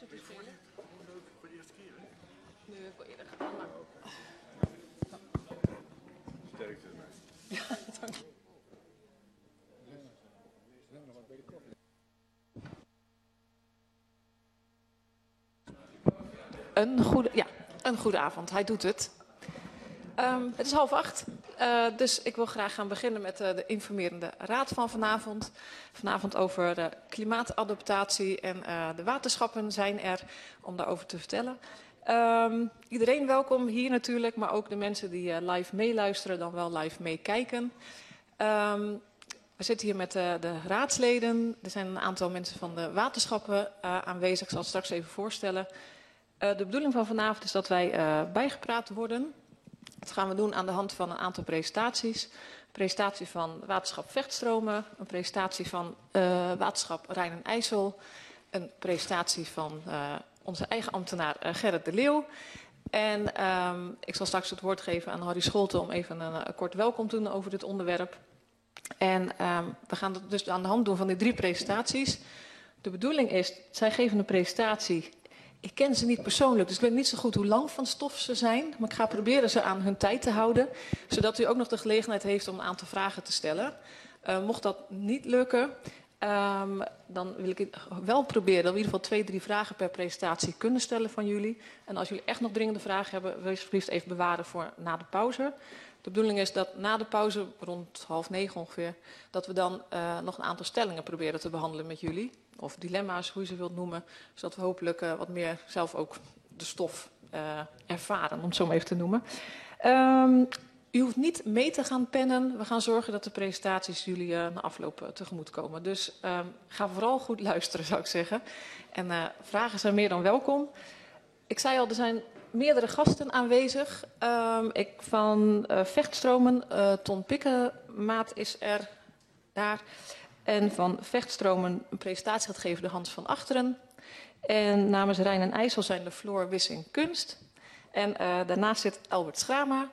Dat is voor de eerste keer, hè? Nu heb ik eerder gedaan, maar... Sterkte ermee. Ja, dank je. Een goede avond. Hij doet het. Het is 7:30, dus ik wil graag gaan beginnen met de informerende raad van vanavond. Vanavond over klimaatadaptatie en de waterschappen zijn er om daarover te vertellen. Iedereen welkom hier natuurlijk, maar ook de mensen die live meeluisteren, dan wel live meekijken. We zitten hier met de raadsleden. Er zijn een aantal mensen van de waterschappen aanwezig. Ik zal het straks even voorstellen. De bedoeling van vanavond is dat wij bijgepraat worden. Dat gaan we doen aan de hand van een aantal presentaties. Een presentatie van Waterschap Vechtstromen, een presentatie van Waterschap Rijn en IJssel, een presentatie van onze eigen ambtenaar Gerrit de Leeuw. En ik zal straks het woord geven aan Harry Scholte om even een kort welkom te doen over dit onderwerp. En we gaan dat dus aan de hand doen van die 3 presentaties. De bedoeling is, zij geven een presentatie. Ik ken ze niet persoonlijk, dus ik weet niet zo goed hoe lang van stof ze zijn. Maar ik ga proberen ze aan hun tijd te houden. Zodat u ook nog de gelegenheid heeft om een aantal vragen te stellen. Mocht dat niet lukken, dan wil ik wel proberen dat we in ieder geval 2, 3 vragen per presentatie kunnen stellen van jullie. En als jullie echt nog dringende vragen hebben, wil je alsjeblieft even bewaren voor na de pauze. De bedoeling is dat na de pauze, rond 8:30 ongeveer, dat we dan nog een aantal stellingen proberen te behandelen met jullie. Of dilemma's, hoe je ze wilt noemen. Zodat we hopelijk wat meer zelf ook de stof ervaren, om het zo maar even te noemen. U hoeft niet mee te gaan pennen. We gaan zorgen dat de presentaties jullie na afloop tegemoet komen. Dus ga vooral goed luisteren, zou ik zeggen. En vragen zijn meer dan welkom. Ik zei al, er zijn meerdere gasten aanwezig. Ik van Vechtstromen, Ton Pikkemaat is er daar. En van Vechtstromen een presentatie gaat geven de Hans van Achteren. En namens Rijn en IJssel zijn de Floor Wissing Kunst. En daarnaast zit Albert Schrama.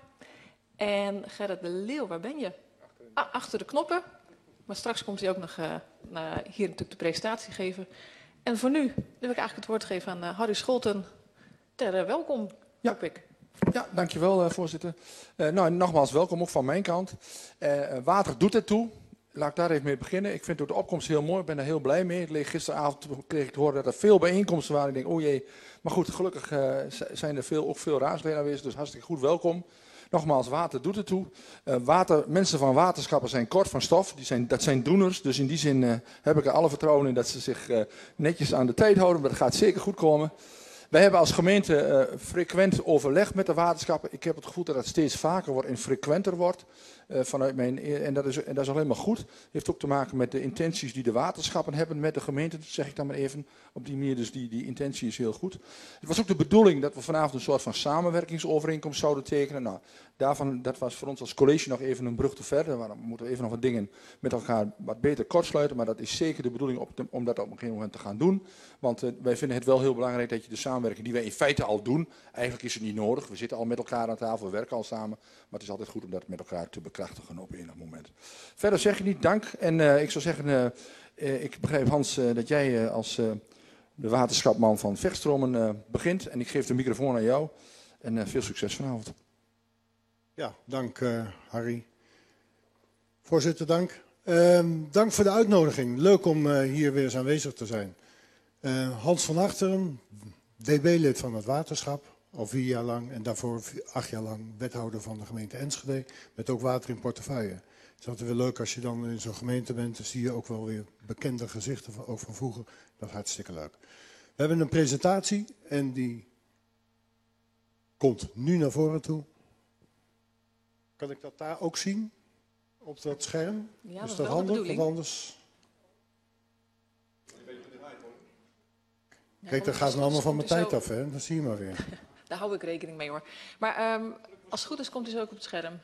En Gerrit de Leeuw, waar ben je? Achter de knoppen. Maar straks komt hij ook nog hier natuurlijk de presentatie geven. En voor nu wil ik eigenlijk het woord geven aan Harry Scholten. Ter welkom, hoop ik. Ja, dankjewel voorzitter. Nou, nogmaals welkom ook van mijn kant. Water doet het toe. Laat ik daar even mee beginnen. Ik vind ook de opkomst heel mooi. Ik ben er heel blij mee. Gisteravond kreeg ik te horen dat er veel bijeenkomsten waren. Ik denk, oh jee. Maar goed, gelukkig zijn er ook veel raadsleden aanwezig. Dus hartstikke goed welkom. Nogmaals, water doet het toe. Mensen van waterschappen zijn kort van stof. Dat zijn doeners. Dus in die zin heb ik er alle vertrouwen in dat ze zich netjes aan de tijd houden. Maar dat gaat zeker goed komen. Wij hebben als gemeente frequent overleg met de waterschappen. Ik heb het gevoel dat het steeds vaker wordt en frequenter wordt. En dat is alleen maar goed. Het heeft ook te maken met de intenties die de waterschappen hebben met de gemeente. Dat zeg ik dan maar even op die manier. Dus die intentie is heel goed. Het was ook de bedoeling dat we vanavond een soort van samenwerkingsovereenkomst zouden tekenen. Nou, dat was voor ons als college nog even een brug te ver. We moeten even nog wat dingen met elkaar wat beter kortsluiten. Maar dat is zeker de bedoeling om dat op een gegeven moment te gaan doen. Want wij vinden het wel heel belangrijk dat je de samenwerking die wij in feite al doen. Eigenlijk is het niet nodig. We zitten al met elkaar aan tafel, we werken al samen. Maar het is altijd goed om dat met elkaar te bekrachtigen op enig moment. Verder zeg ik niet dank. En ik zou zeggen, ik begrijp Hans dat jij als de waterschapman van Vechtstromen begint. En ik geef de microfoon aan jou. En veel succes vanavond. Ja, dank Harry. Voorzitter, dank. Dank voor de uitnodiging. Leuk om hier weer eens aanwezig te zijn. Hans van Achteren, DB-lid van het waterschap, al 4 jaar lang. En daarvoor 8 jaar lang wethouder van de gemeente Enschede. Met ook water in portefeuille. Het is altijd weer leuk als je dan in zo'n gemeente bent. Dan zie je ook wel weer bekende gezichten, ook van vroeger. Dat is hartstikke leuk. We hebben een presentatie en die komt nu naar voren toe. Kan ik dat daar ook zien? Op dat scherm? Ja, is dat dat handig? Want anders... Kijk, dat gaat nou allemaal van mijn tijd af, hè? Dat zie je maar weer. Daar hou ik rekening mee, hoor. Maar als het goed is, komt hij zo ook op het scherm.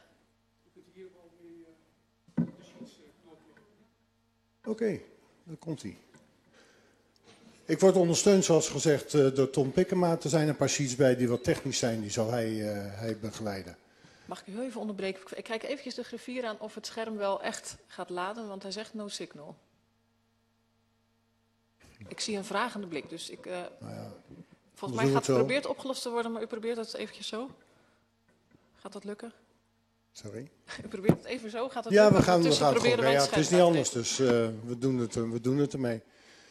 Oké, daar komt hij. Ik word ondersteund, zoals gezegd, door Ton Pikkemaat. Er zijn een paar sheets bij die wat technisch zijn, die zal hij begeleiden. Mag ik u heel even onderbreken? Ik kijk eventjes de griffier aan of het scherm wel echt gaat laden, want hij zegt no signal. Ik zie een vragende blik, dus ik... Nou ja, volgens mij gaat het geprobeerd opgelost te worden, maar u probeert het eventjes zo. Gaat dat lukken? Sorry? U probeert het even zo, gaat het Ja, lukken? we gaan het Ondertussen gewoon. proberen wij Ja, het is niet scherm anders, dus we doen het ermee.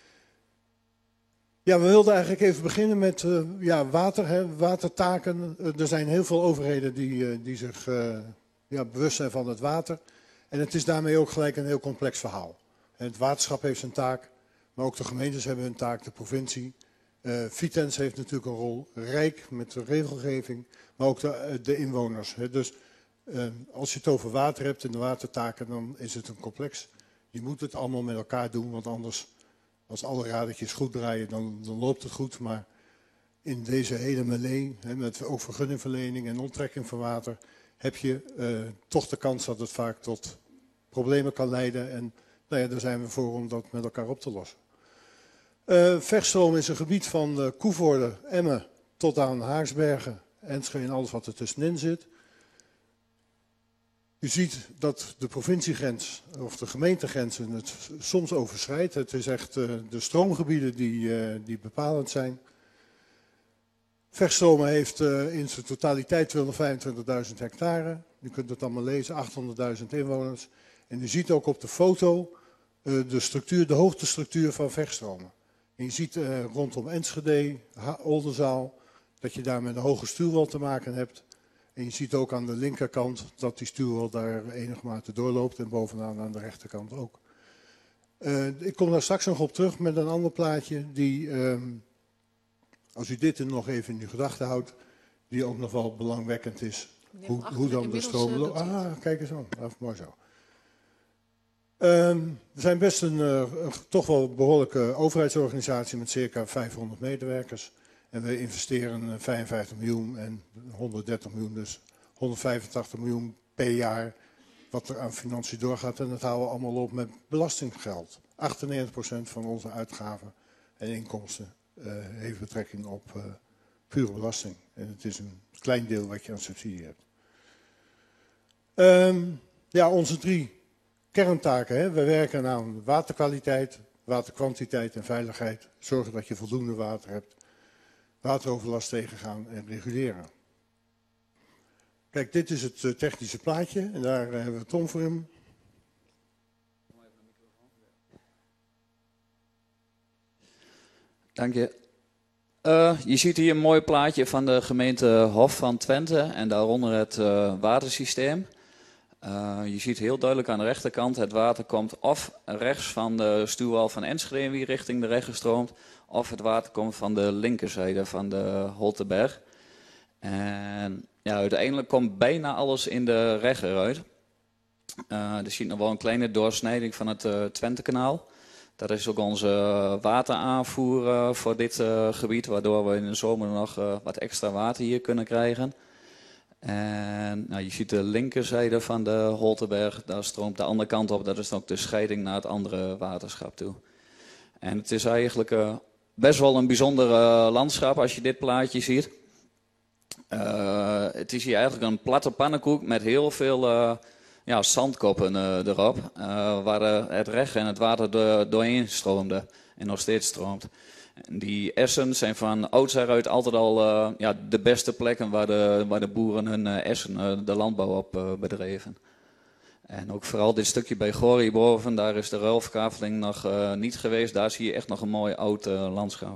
Ja, we wilden eigenlijk even beginnen met water, hè, watertaken. Er zijn heel veel overheden die zich bewust zijn van het water. En het is daarmee ook gelijk een heel complex verhaal. Het waterschap heeft zijn taak, maar ook de gemeentes hebben hun taak, de provincie. Vitens heeft natuurlijk een rol, Rijk met de regelgeving, maar ook de inwoners. Hè. Dus als je het over water hebt en de watertaken, dan is het een complex. Je moet het allemaal met elkaar doen, want anders, als alle radertjes goed draaien, dan loopt het goed. Maar in deze hele melee, met ook vergunningverlening en onttrekking van water, heb je toch de kans dat het vaak tot problemen kan leiden. En nou ja, daar zijn we voor om dat met elkaar op te lossen. Vechtstrom is een gebied van Koevoorde, Emmen tot aan Haaksbergen, Enschede en alles wat er tussenin zit. U ziet dat de provinciegrens of de gemeentegrenzen het soms overschrijdt. Het is echt de stroomgebieden die bepalend zijn. Vechtstromen heeft in zijn totaliteit 225.000 hectare. U kunt het allemaal lezen, 800.000 inwoners. En u ziet ook op de foto de hoogtestructuur van vechtstromen. En je ziet rondom Enschede, Oldenzaal, dat je daar met een hoge stuwwal te maken hebt. En je ziet ook aan de linkerkant dat die stuwwal daar enige mate doorloopt en bovenaan aan de rechterkant ook. Ik kom daar straks nog op terug met een ander plaatje die, als u dit nog even in uw gedachten houdt, die ook nog wel belangwekkend is. Hoe dan de stroom loopt. Kijk eens aan, mooi zo. We zijn best een toch wel behoorlijke overheidsorganisatie met circa 500 medewerkers. En we investeren 55 miljoen en 130 miljoen, dus 185 miljoen per jaar wat er aan financiën doorgaat. En dat houden we allemaal op met belastinggeld. 98% van onze uitgaven en inkomsten heeft betrekking op pure belasting. En het is een klein deel wat je aan subsidie hebt. Onze 3 kerntaken. Hè. We werken aan waterkwaliteit, waterkwantiteit en veiligheid. Zorgen dat je voldoende water hebt. Wateroverlast tegengaan en reguleren. Kijk, dit is het technische plaatje en daar hebben we Tom voor hem. Dank je. Je ziet hier een mooi plaatje van de gemeente Hof van Twente en daaronder het watersysteem. Je ziet heel duidelijk aan de rechterkant, het water komt of rechts van de stuwwal van Enschede wie richting de Regge stroomt, of het water komt van de linkerzijde van de Holteberg. En ja, uiteindelijk komt bijna alles in de Regge uit. Er ziet nog wel een kleine doorsnijding van het Twentekanaal. Dat is ook onze wateraanvoer voor dit gebied, waardoor we in de zomer nog wat extra water hier kunnen krijgen. En nou, je ziet de linkerzijde van de Holteberg, daar stroomt de andere kant op. Dat is ook de scheiding naar het andere waterschap toe. En het is eigenlijk best wel een bijzonder landschap als je dit plaatje ziet. Het is hier eigenlijk een platte pannenkoek met heel veel zandkoppen erop. Waar het Regge en het water doorheen stroomde en nog steeds stroomt. En die essen zijn van oudsher uit altijd al de beste plekken waar de boeren hun essen, de landbouw op bedreven. En ook vooral dit stukje bij Goor hierboven, daar is de ruilverkaveling nog niet geweest. Daar zie je echt nog een mooi oud landschap.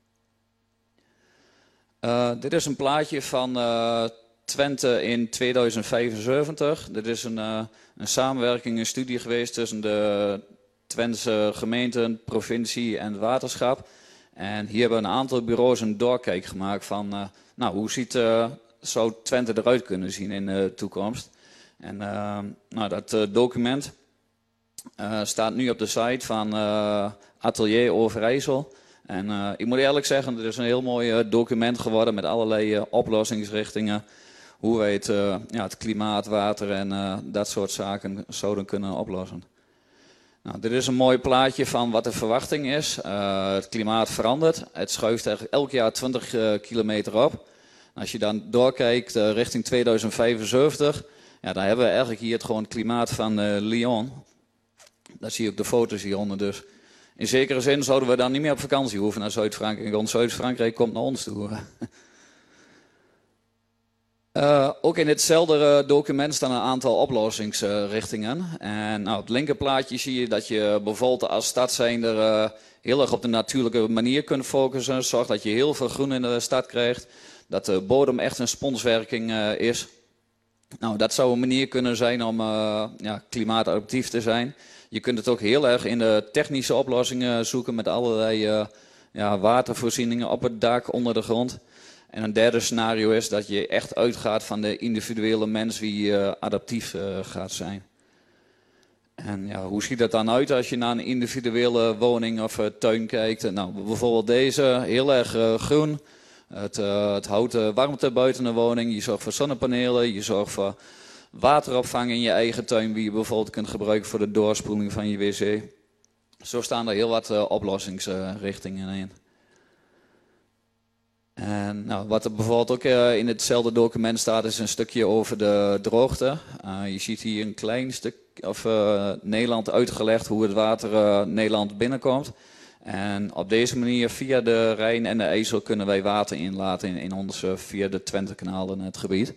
Dit is een plaatje van Twente in 2075. Dit is een samenwerking, een studie geweest tussen de Twentse gemeenten, provincie en het waterschap. En hier hebben een aantal bureaus een doorkijk gemaakt van hoe zou Twente eruit kunnen zien in de toekomst. En dat document staat nu op de site van Atelier Overijssel. En ik moet eerlijk zeggen, het is een heel mooi document geworden met allerlei oplossingsrichtingen. Hoe wij het klimaat, water en dat soort zaken zouden kunnen oplossen. Nou, dit is een mooi plaatje van wat de verwachting is. Het klimaat verandert. Het schuift eigenlijk elk jaar 20 kilometer op. Als je dan doorkijkt richting 2075, dan hebben we eigenlijk hier het klimaat van Lyon. Dat zie je ook de foto's hieronder dus. in zekere zin zouden we dan niet meer op vakantie hoeven naar Zuid-Frankrijk, want Zuid-Frankrijk komt naar ons toe. Ook in ditzelfde document staan een aantal oplossingsrichtingen. En nou, op het linkerplaatje zie je dat je bijvoorbeeld als stad zijnde heel erg op de natuurlijke manier kunt focussen. Zorg dat je heel veel groen in de stad krijgt. Dat de bodem echt een sponswerking is. Nou, dat zou een manier kunnen zijn om klimaatadaptief te zijn. Je kunt het ook heel erg in de technische oplossingen zoeken met allerlei watervoorzieningen op het dak, onder de grond. En een derde scenario is dat je echt uitgaat van de individuele mens wie adaptief gaat zijn. En ja, hoe ziet dat dan uit als je naar een individuele woning of tuin kijkt? Nou, bijvoorbeeld deze, heel erg groen. Het houdt de warmte buiten de woning. Je zorgt voor zonnepanelen. Je zorgt voor wateropvang in je eigen tuin, die je bijvoorbeeld kunt gebruiken voor de doorspoeling van je wc. Zo staan er heel wat oplossingsrichtingen in. En nou, wat er bijvoorbeeld ook in hetzelfde document staat, is een stukje over de droogte. Je ziet hier een klein stuk Nederland uitgelegd hoe het water Nederland binnenkomt. En op deze manier via de Rijn en de IJssel kunnen wij water inlaten in ons via de Twentekanaal in het gebied.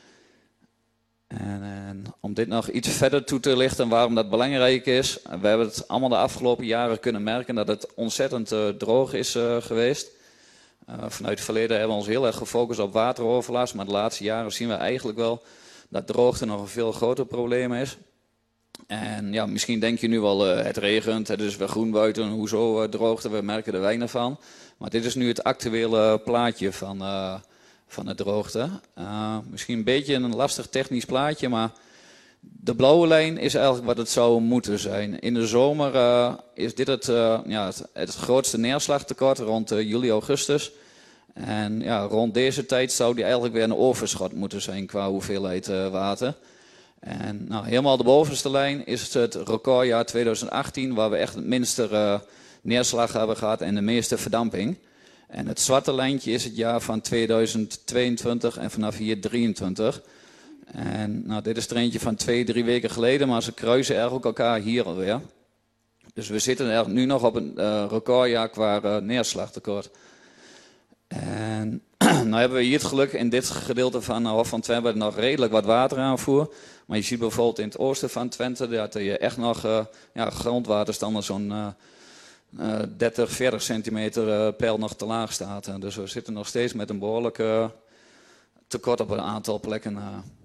En om dit nog iets verder toe te lichten waarom dat belangrijk is. We hebben het allemaal de afgelopen jaren kunnen merken dat het ontzettend droog is geweest. Vanuit het verleden hebben we ons heel erg gefocust op wateroverlast. Maar de laatste jaren zien we eigenlijk wel dat droogte nog een veel groter probleem is. En ja, misschien denk je nu wel, het regent, het is weer groen buiten, hoezo droogte, we merken er weinig van. Maar dit is nu het actuele plaatje van de droogte. Misschien een beetje een lastig technisch plaatje, maar de blauwe lijn is eigenlijk wat het zou moeten zijn. In de zomer is dit het grootste neerslagtekort rond juli, augustus. En ja, rond deze tijd zou die eigenlijk weer een overschot moeten zijn qua hoeveelheid water. En nou, helemaal de bovenste lijn is het recordjaar 2018, waar we echt het minste neerslag hebben gehad en de meeste verdamping. En het zwarte lijntje is het jaar van 2022 en vanaf hier 23. En nou, dit is er eentje van 2-3 weken geleden, maar ze kruisen eigenlijk elkaar hier alweer. Dus we zitten er nu nog op een recordjaar qua neerslagtekort. En nou hebben we hier het geluk in dit gedeelte van Hof van Twente nog redelijk wat wateraanvoer. Maar je ziet bijvoorbeeld in het oosten van Twente dat je echt nog grondwaterstanden zo'n 30, 40 centimeter peil nog te laag staat. Dus we zitten nog steeds met een behoorlijk tekort op een aantal plekken.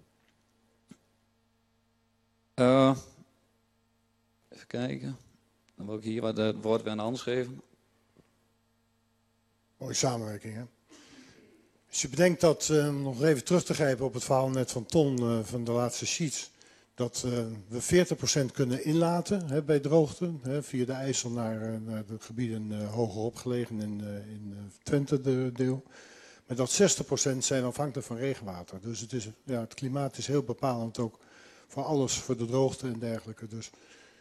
Even kijken. Dan wil ik hier wat het woord weer aan Hans geven. Mooie samenwerking, hè? Als je bedenkt dat, nog even terug te grijpen op het verhaal net van Ton van de laatste sheets, dat we 40% kunnen inlaten bij droogte, via de IJssel naar de gebieden hogerop gelegen in Twente deel. Maar dat 60% zijn afhankelijk van regenwater. Dus het klimaat is heel bepalend ook voor alles, voor de droogte en dergelijke. Dus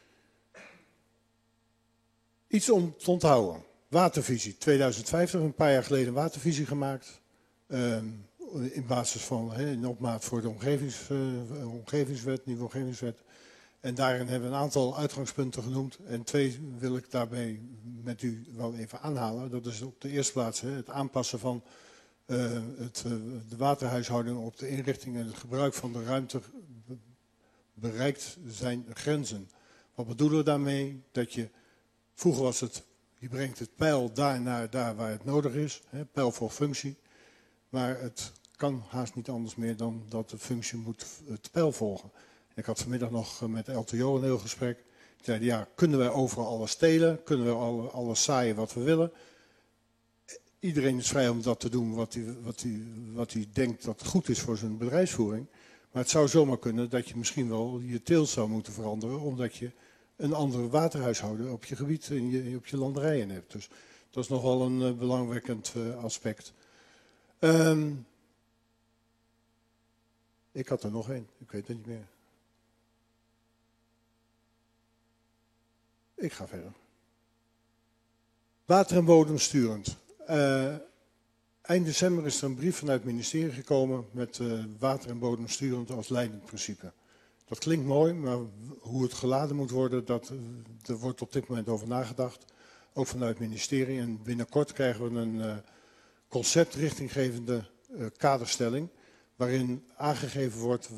iets om te onthouden. Watervisie 2050, een paar jaar geleden een watervisie gemaakt. In basis van in opmaat voor de omgevingswet, nieuwe omgevingswet. En daarin hebben we een aantal uitgangspunten genoemd. En 2 wil ik daarbij met u wel even aanhalen. Dat is op de eerste plaats het aanpassen van de waterhuishouding op de inrichting en het gebruik van de ruimte bereikt zijn grenzen. Wat bedoelen we daarmee? Dat vroeger was het, je brengt het peil daar naar daar waar het nodig is. Peil voor functie. Maar het kan haast niet anders meer dan dat de functie moet het peil volgen. Ik had vanmiddag nog met LTO een heel gesprek. Die zeiden, ja, kunnen wij overal alles stelen? Kunnen we alles zaaien wat we willen? Iedereen is vrij om dat te doen wat hij denkt dat goed is voor zijn bedrijfsvoering. Maar het zou zomaar kunnen dat je misschien wel je teelt zou moeten veranderen, omdat je een andere waterhuishouden op je gebied, op je landerijen hebt. Dus dat is nog wel een belangwekkend aspect. Ik had er nog één, ik weet het niet meer. Ik ga verder. Water en bodem sturend. Eind december is er een brief vanuit het ministerie gekomen met water en bodem sturend als leidend principe. Dat klinkt mooi, maar hoe het geladen moet worden, er wordt op dit moment over nagedacht. ook vanuit het ministerie. En binnenkort krijgen we een concept richtinggevende kaderstelling, waarin aangegeven wordt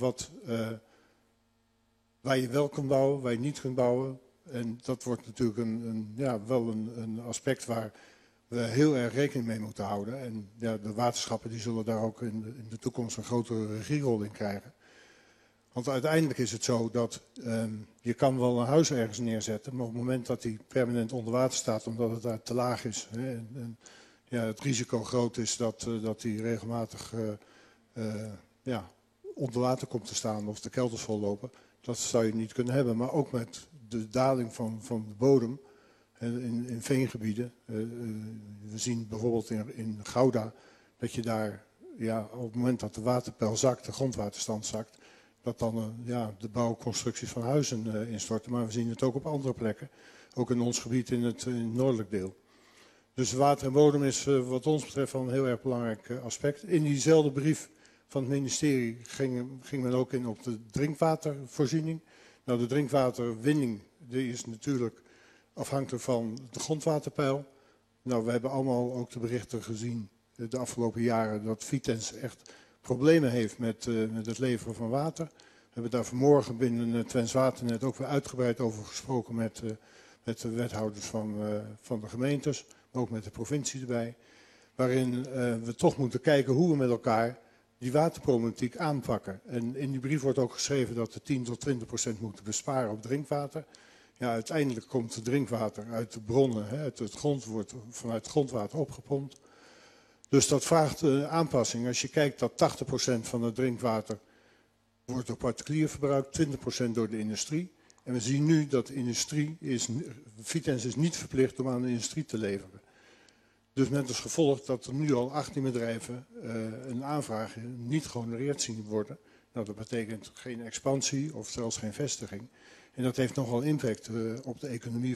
waar je wel kunt bouwen, waar je niet kunt bouwen. En dat wordt natuurlijk wel een aspect waar we heel erg rekening mee moeten houden. En ja, de waterschappen die zullen daar ook in de toekomst een grotere regierol in krijgen. Want uiteindelijk is het zo dat je kan wel een huis ergens neerzetten, maar op het moment dat die permanent onder water staat omdat het daar te laag is, en het risico groot is dat die regelmatig onder water komt te staan of de kelders vollopen, dat zou je niet kunnen hebben. Maar ook met de daling van de bodem in veengebieden. We zien bijvoorbeeld in Gouda dat je daar op het moment dat de waterpeil zakt, de grondwaterstand zakt, dat dan de bouwconstructies van huizen instorten. Maar we zien het ook op andere plekken. Ook in ons gebied in het noordelijk deel. Dus water en bodem is wat ons betreft wel een heel erg belangrijk aspect. In diezelfde brief van het ministerie ging men ook in op de drinkwatervoorziening. Nou, de drinkwaterwinning die is natuurlijk afhankelijk van de grondwaterpeil. Nou, we hebben allemaal ook de berichten gezien de afgelopen jaren dat Vitens echt problemen heeft met het leveren van water. We hebben daar vanmorgen binnen het Twents Waternet ook weer uitgebreid over gesproken met de wethouders van de gemeentes, maar ook met de provincie erbij. Waarin we toch moeten kijken hoe we met elkaar die waterproblematiek aanpakken. En in die brief wordt ook geschreven dat we 10 tot 20% moeten besparen op drinkwater. Ja, uiteindelijk komt het drinkwater uit de bronnen, uit het grond, wordt vanuit het grondwater opgepompt. Dus dat vraagt aanpassing. Als je kijkt dat 80% van het drinkwater wordt door particulier verbruikt, 20% door de industrie. En we zien nu dat de industrie Vitens is niet verplicht om aan de industrie te leveren. Dus met als gevolg dat er nu al 18 bedrijven een aanvraag niet gehonoreerd zien worden. Nou, dat betekent geen expansie of zelfs geen vestiging. En dat heeft nogal impact op de economie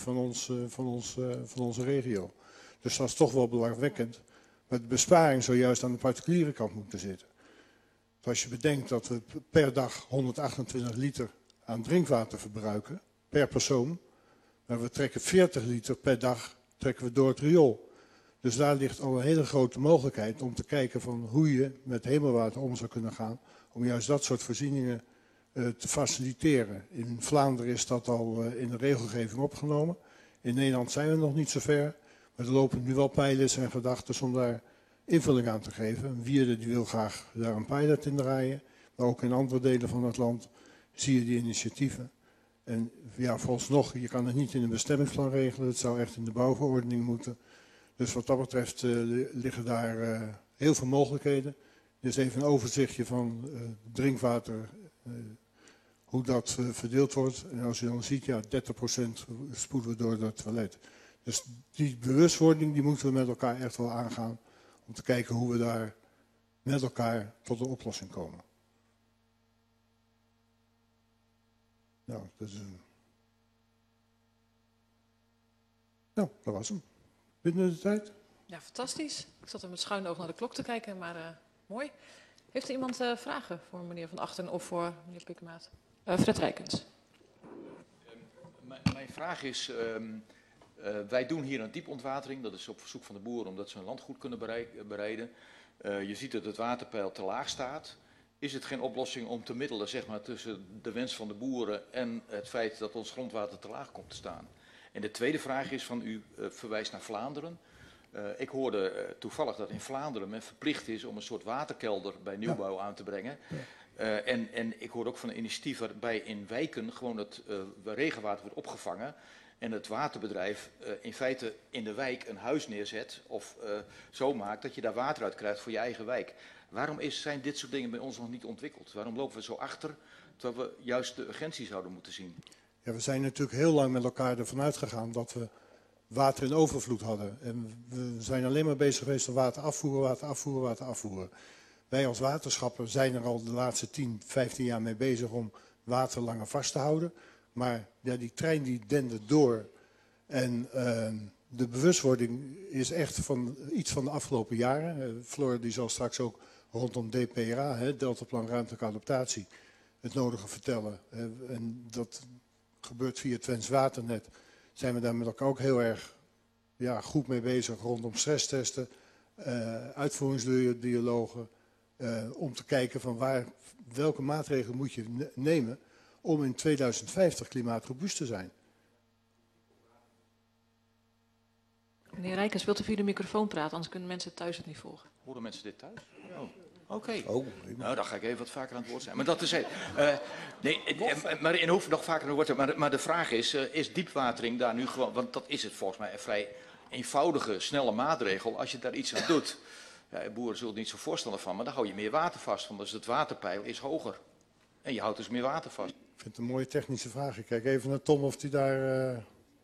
van onze regio. Dus dat is toch wel belangwekkend. Maar de besparing zou juist aan de particuliere kant moeten zitten. Dus als je bedenkt dat we per dag 128 liter aan drinkwater verbruiken, per persoon. Maar we trekken 40 liter per dag door het riool. Dus daar ligt al een hele grote mogelijkheid om te kijken van hoe je met hemelwater om zou kunnen gaan. Om juist dat soort voorzieningen te faciliteren. In Vlaanderen is dat al in de regelgeving opgenomen. In Nederland zijn we nog niet zo ver. Maar er lopen nu wel pilots en gedachten om daar invulling aan te geven. Wierde die wil graag daar een pilot in draaien. Maar ook in andere delen van het land zie je die initiatieven. En ja, vooralsnog, je kan het niet in een bestemmingsplan regelen. Het zou echt in de bouwverordening moeten. Dus wat dat betreft liggen daar heel veel mogelijkheden. Dit is even een overzichtje van drinkwater, hoe dat verdeeld wordt. En als je dan ziet, 30% spoelen we door het toilet. Dus die bewustwording die moeten we met elkaar echt wel aangaan. Om te kijken hoe we daar met elkaar tot een oplossing komen. Nou, dat was hem. Binnen de tijd? Ja, fantastisch. Ik zat er met schuin oog naar de klok te kijken, maar mooi. Heeft er iemand vragen voor meneer Van Achten of voor meneer Pikkemaat? Fred Rijkens. Mijn vraag is, wij doen hier een diepontwatering. Dat is op verzoek van de boeren omdat ze hun landgoed kunnen bereiden. Je ziet dat het waterpeil te laag staat. Is het geen oplossing om te middelen zeg maar, tussen de wens van de boeren en het feit dat ons grondwater te laag komt te staan? En de tweede vraag is van u verwijst naar Vlaanderen. Ik hoorde toevallig dat in Vlaanderen men verplicht is om een soort waterkelder bij nieuwbouw aan te brengen. Ja. En ik hoorde ook van een initiatief waarbij in wijken gewoon het regenwater wordt opgevangen. En het waterbedrijf in feite in de wijk een huis neerzet of zo maakt dat je daar water uit krijgt voor je eigen wijk. Waarom zijn dit soort dingen bij ons nog niet ontwikkeld? Waarom lopen we zo achter terwijl we juist de urgentie zouden moeten zien? Ja, we zijn natuurlijk heel lang met elkaar ervan uitgegaan dat we water in overvloed hadden. En we zijn alleen maar bezig geweest om water afvoeren. Wij als waterschappen zijn er al de laatste 10, 15 jaar mee bezig om water langer vast te houden. Maar ja, die trein die dendert door. En de bewustwording is echt van iets van de afgelopen jaren. Floor die zal straks ook rondom DPRA, Deltaplan Ruimtelijke Adaptatie, het nodige vertellen. En dat gebeurt via het Twents Waternet. Zijn we daar met elkaar ook heel erg goed mee bezig rondom stresstesten, uitvoeringsdialogen, om te kijken van welke maatregelen moet je nemen om in 2050 klimaatrobuust te zijn. Meneer Rijkers, wilt u via de microfoon praten, anders kunnen mensen thuis het niet volgen. Horen mensen dit thuis? Oh. Oké. Oh, Nou, dan ga ik even wat vaker aan het woord zijn. Maar dat is het. Maar in hoeft nog vaker aan het woord. Maar de vraag is diepwatering daar nu gewoon... Want dat is het volgens mij een vrij eenvoudige, snelle maatregel. Als je daar iets aan doet. Ja, boeren zullen er niet zo voorstander van. Maar dan hou je meer water vast. Want dus het waterpeil is hoger. En je houdt dus meer water vast. ik vind het een mooie technische vraag. Ik kijk even naar Tom of hij daar...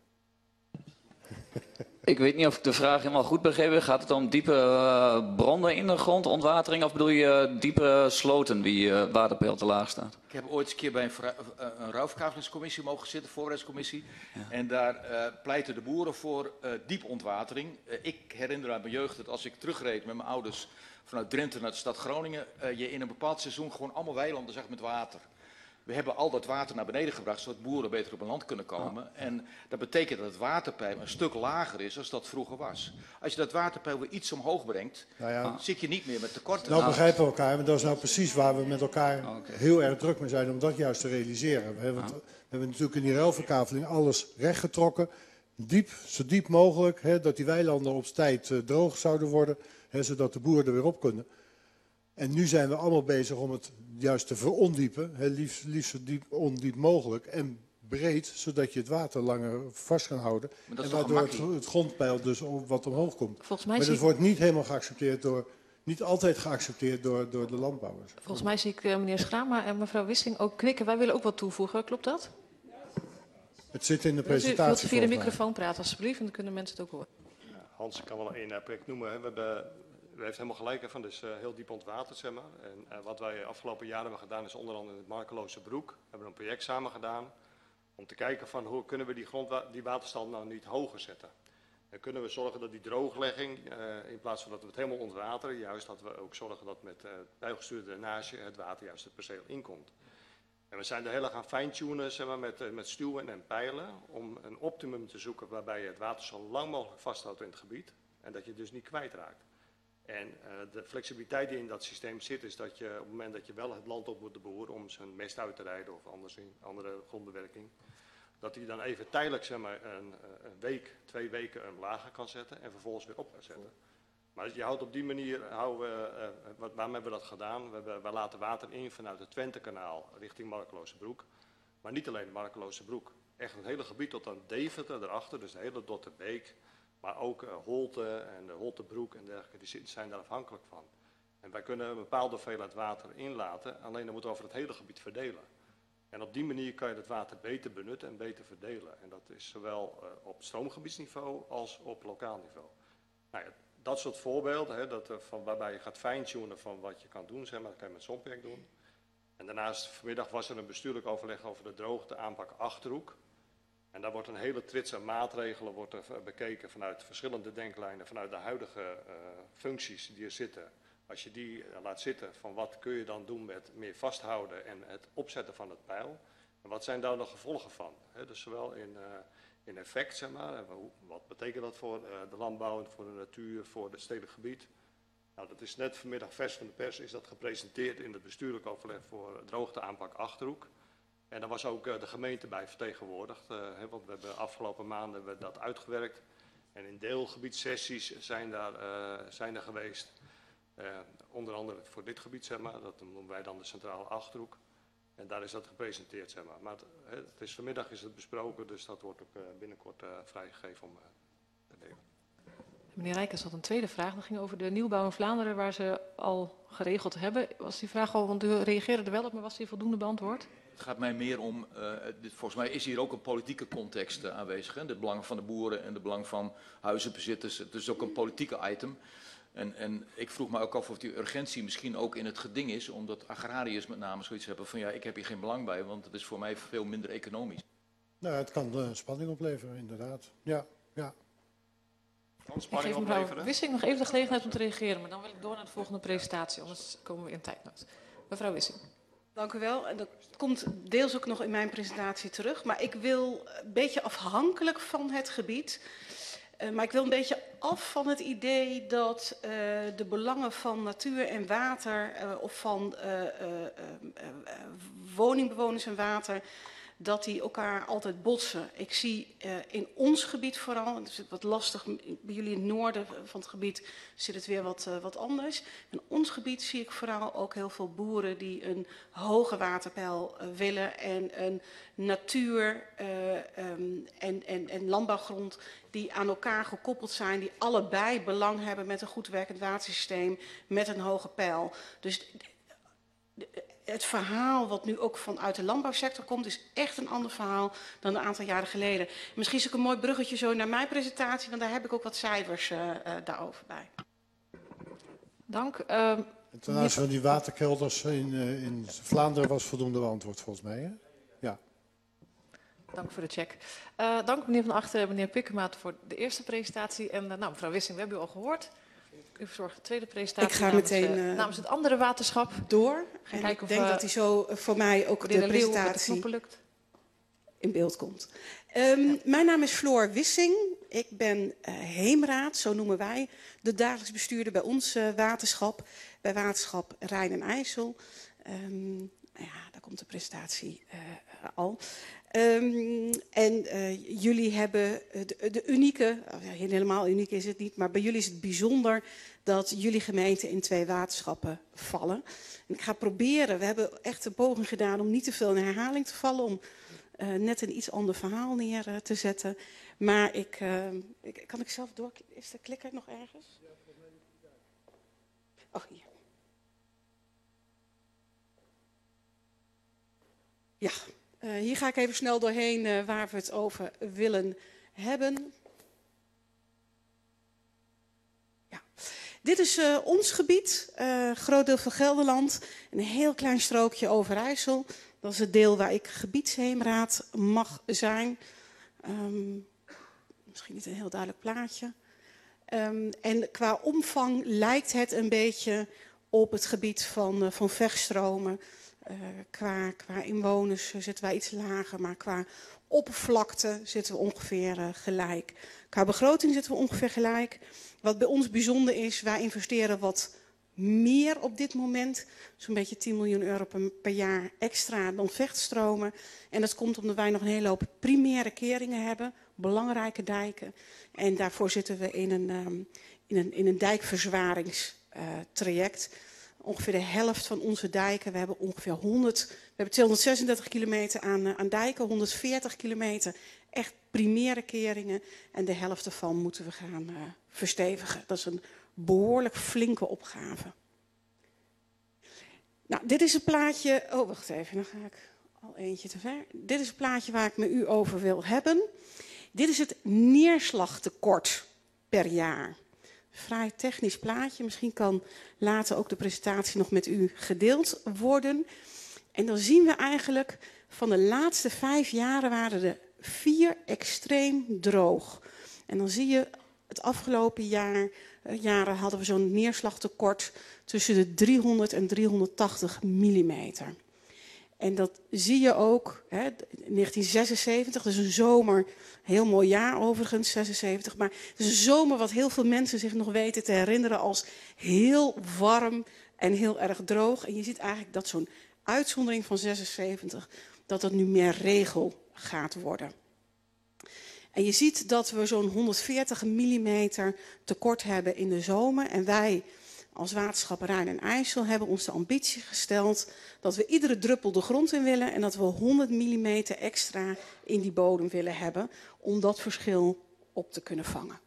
Ik weet niet of ik de vraag helemaal goed begrepen. Gaat het om diepe bronnen in de grond, ontwatering? Of bedoel je diepe sloten wie waterpeil te laag staat? Ik heb ooit eens een keer bij een rouwverkavelingscommissie mogen zitten, voorbereidingscommissie. Ja. En daar pleiten de boeren voor diepontwatering. Ik herinner uit mijn jeugd dat als ik terugreed met mijn ouders vanuit Drenthe naar de stad Groningen, je in een bepaald seizoen gewoon allemaal weilanden zag met water. We hebben al dat water naar beneden gebracht, zodat boeren beter op hun land kunnen komen. Ja. En dat betekent dat het waterpeil een stuk lager is dan dat vroeger was. Als je dat waterpeil weer iets omhoog brengt, zit je niet meer met tekorten. Nou begrijpen we elkaar, maar dat is nou precies waar we met elkaar heel erg druk mee zijn om dat juist te realiseren. We hebben natuurlijk in die ruilverkaveling alles rechtgetrokken, zo diep mogelijk, dat die weilanden op tijd droog zouden worden, zodat de boeren er weer op kunnen. En nu zijn we allemaal bezig om het juist te verondiepen, liefst zo ondiep mogelijk en breed, zodat je het water langer vast kan houden. En waardoor het grondpeil dus wat omhoog komt. Maar dat wordt niet helemaal geaccepteerd niet altijd geaccepteerd door de landbouwers. Volgens mij zie ik meneer Schrama en mevrouw Wissing ook knikken. Wij willen ook wat toevoegen, klopt dat? Het zit in de presentatie. Wilt u via de microfoon praten alsjeblieft, en dan kunnen mensen het ook horen. Hans, ik kan wel één project noemen. U heeft helemaal gelijk, van dus heel diep ontwaterd, zeg maar. En wat wij afgelopen jaren hebben gedaan is onder andere in het Markeloze Broek. We hebben een project samen gedaan om te kijken van hoe kunnen we die waterstand nou niet hoger zetten. En kunnen we zorgen dat die drooglegging, in plaats van dat we het helemaal ontwateren, juist dat we ook zorgen dat met bijgestuurde drainage het water juist het perceel inkomt. En we zijn er heel erg gaan fine-tunen, zeg maar, met stuwen en pijlen om een optimum te zoeken waarbij je het water zo lang mogelijk vasthoudt in het gebied en dat je het dus niet kwijtraakt. En de flexibiliteit die in dat systeem zit, is dat je op het moment dat je wel het land op moet de boer om zijn mest uit te rijden of andere grondbewerking, dat hij dan even tijdelijk, zeg maar, een week, 2 weken hem lager kan zetten en vervolgens weer op kan zetten. Maar je houdt op die manier, waarom hebben we dat gedaan? We laten water in vanuit het Twentekanaal richting Markeloze Broek. Maar niet alleen Markeloze Broek, echt het hele gebied tot aan Deventer erachter, dus de hele Dotterbeek. Maar ook Holte en de Holtebroek en dergelijke, die zijn daar afhankelijk van. En wij kunnen een bepaalde hoeveelheid water inlaten, alleen dan moeten we over het hele gebied verdelen. En op die manier kan je het water beter benutten en beter verdelen. En dat is zowel op stroomgebiedsniveau als op lokaal niveau. Nou ja, dat soort voorbeelden, waarbij je gaat fine-tunen van wat je kan doen, zeg maar, dat kan je met zo'n project doen. En daarnaast vanmiddag was er een bestuurlijk overleg over de droogteaanpak Achterhoek. En daar wordt een hele trits aan maatregelen bekeken vanuit verschillende denklijnen, vanuit de huidige functies die er zitten. Als je die laat zitten, van wat kun je dan doen met meer vasthouden en het opzetten van het peil. En wat zijn daar de gevolgen van? Dus zowel in effect, zeg maar, wat betekent dat voor de landbouw, voor de natuur, voor het stedelijk gebied. Nou, dat is net vanmiddag vers van de pers, is dat gepresenteerd in het bestuurlijk overleg voor droogteaanpak Achterhoek. En daar was ook de gemeente bij vertegenwoordigd, want we hebben afgelopen maanden dat uitgewerkt. En in deelgebiedssessies zijn er geweest, onder andere voor dit gebied, zeg maar, dat noemen wij dan de centrale Achterhoek. En daar is dat gepresenteerd, zeg maar. Maar vanmiddag is het besproken, dus dat wordt ook binnenkort vrijgegeven om te delen. Meneer Rijkers had een tweede vraag, dat ging over de nieuwbouw in Vlaanderen, waar ze al geregeld hebben. Was die vraag al, want u reageerde er wel op, maar was die voldoende beantwoord? Het gaat mij meer om, volgens mij is hier ook een politieke context aanwezig. Hè? De belangen van de boeren en de belangen van huizenbezitters. Het is ook een politieke item. En ik vroeg me ook af of die urgentie misschien ook in het geding is, omdat agrariërs met name zoiets hebben van ja, ik heb hier geen belang bij, want het is voor mij veel minder economisch. Nou, het kan spanning opleveren, inderdaad. Ja. Ik geef mevrouw Wissing nog even de gelegenheid om te reageren, maar dan wil ik door naar de volgende presentatie, anders komen we in tijdnood. Mevrouw Wissing. Dank u wel. En dat komt deels ook nog in mijn presentatie terug. Maar ik wil een beetje afhankelijk van het gebied Maar ik wil een beetje af van het idee dat de belangen van natuur en water of van woningbewoners en water, dat die elkaar altijd botsen. Ik zie in ons gebied vooral, het is wat lastig, bij jullie in het noorden van het gebied zit het weer wat anders. In ons gebied zie ik vooral ook heel veel boeren die een hoge waterpeil willen en een natuur en landbouwgrond die aan elkaar gekoppeld zijn, die allebei belang hebben met een goed werkend watersysteem, met een hoge peil. Dus het verhaal wat nu ook vanuit de landbouwsector komt, is echt een ander verhaal dan een aantal jaren geleden. Misschien is ook een mooi bruggetje zo naar mijn presentatie, want daar heb ik ook wat cijfers daarover bij. Dank. En ten aanzien van die waterkelders in Vlaanderen was voldoende beantwoord volgens mij. Hè? Ja. Dank voor de check. Dank meneer Van Achteren en meneer Pikkemaat voor de eerste presentatie. En mevrouw Wissing, we hebben u al gehoord. U verzorgt de tweede presentatie Ik ga meteen namens het andere waterschap. Door. En Kijken ik denk dat hij zo voor mij ook de presentatie in beeld komt. Mijn naam is Floor Wissing. Ik ben heemraad, zo noemen wij de dagelijks bestuurder bij ons waterschap. Bij waterschap Rijn en IJssel. Ja, daar komt de presentatie al. Jullie hebben de unieke, helemaal uniek is het niet, maar bij jullie is het bijzonder dat jullie gemeenten in 2 waterschappen vallen. En ik ga proberen, we hebben echt een poging gedaan om niet te veel in herhaling te vallen, om net een iets ander verhaal neer te zetten. Maar kan ik zelf door, is de klikker nog ergens? Oh, hier. Ja. Hier ga ik even snel doorheen waar we het over willen hebben. Ja. Dit is ons gebied, groot deel van Gelderland. Een heel klein strookje Overijssel. Dat is het deel waar ik gebiedsheemraad mag zijn. Misschien niet een heel duidelijk plaatje. En qua omvang lijkt het een beetje op het gebied van Vegstromen. Qua inwoners zitten wij iets lager, maar qua oppervlakte zitten we ongeveer gelijk. Qua begroting zitten we ongeveer gelijk. Wat bij ons bijzonder is, wij investeren wat meer op dit moment. Zo'n beetje 10 miljoen euro per jaar extra dan Vechtstromen. En dat komt omdat wij nog een hele hoop primaire keringen hebben, belangrijke dijken. En daarvoor zitten we in een dijkverzwaringstraject. Ongeveer de helft van onze dijken, we hebben ongeveer 236 kilometer aan dijken, 140 kilometer echt primaire keringen. En de helft ervan moeten we gaan verstevigen. Dat is een behoorlijk flinke opgave. Nou, dit is een plaatje, oh wacht even, dan ga ik al eentje te ver. Dit is een plaatje waar ik met u over wil hebben. Dit is het neerslagtekort per jaar. Vrij technisch plaatje. Misschien kan later ook de presentatie nog met u gedeeld worden. En dan zien we eigenlijk van de laatste 5 jaren waren er 4 extreem droog. En dan zie je het afgelopen jaren hadden we zo'n neerslagtekort tussen de 300 en 380 millimeter. En dat zie je ook, hè, 1976, dat is een zomer, heel mooi jaar overigens, 76. Maar het is een zomer wat heel veel mensen zich nog weten te herinneren als heel warm en heel erg droog. En je ziet eigenlijk dat zo'n uitzondering van 76, dat dat nu meer regel gaat worden. En je ziet dat we zo'n 140 millimeter tekort hebben in de zomer. En wij als waterschap Rijn en IJssel hebben ons de ambitie gesteld dat we iedere druppel de grond in willen en dat we 100 millimeter extra in die bodem willen hebben om dat verschil op te kunnen vangen.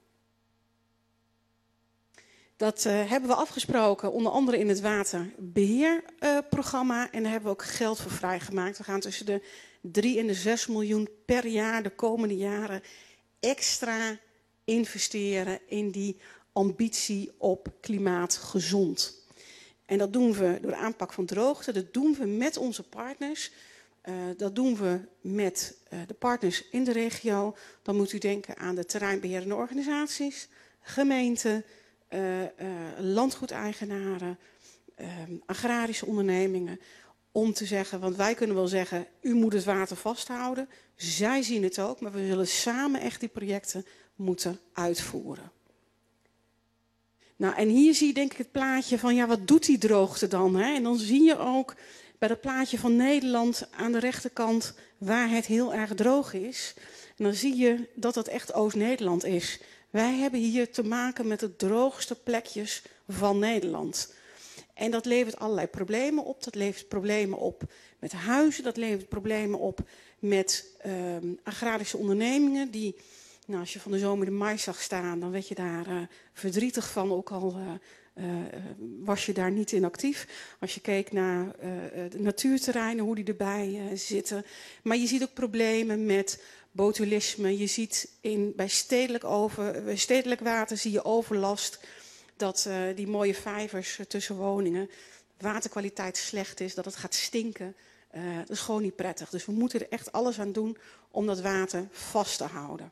Dat hebben we afgesproken onder andere in het waterbeheerprogramma en daar hebben we ook geld voor vrijgemaakt. We gaan tussen de 3 en de 6 miljoen per jaar de komende jaren extra investeren in die ambitie op klimaatgezond. En dat doen we door de aanpak van droogte, dat doen we met onze partners, dat doen we met de partners in de regio. Dan moet u denken aan de terreinbeheerende organisaties, gemeenten, landgoedeigenaren, agrarische ondernemingen. Om te zeggen, want wij kunnen wel zeggen, u moet het water vasthouden. Zij zien het ook, maar we willen samen echt die projecten moeten uitvoeren. Nou, en hier zie je denk ik het plaatje van, ja, wat doet die droogte dan? Hè? En dan zie je ook bij dat plaatje van Nederland aan de rechterkant waar het heel erg droog is. En dan zie je dat dat echt Oost-Nederland is. Wij hebben hier te maken met de droogste plekjes van Nederland. En dat levert allerlei problemen op. Dat levert problemen op met huizen. Dat levert problemen op met agrarische ondernemingen. Die, nou, als je van de zomer de mais zag staan, dan werd je daar verdrietig van. Ook al was je daar niet in actief. Als je keek naar de natuurterreinen, hoe die erbij zitten. Maar je ziet ook problemen met botulisme. Je ziet bij stedelijk water zie je overlast. Dat die mooie vijvers tussen woningen, waterkwaliteit slecht is, dat het gaat stinken. Dat is gewoon niet prettig. Dus we moeten er echt alles aan doen om dat water vast te houden.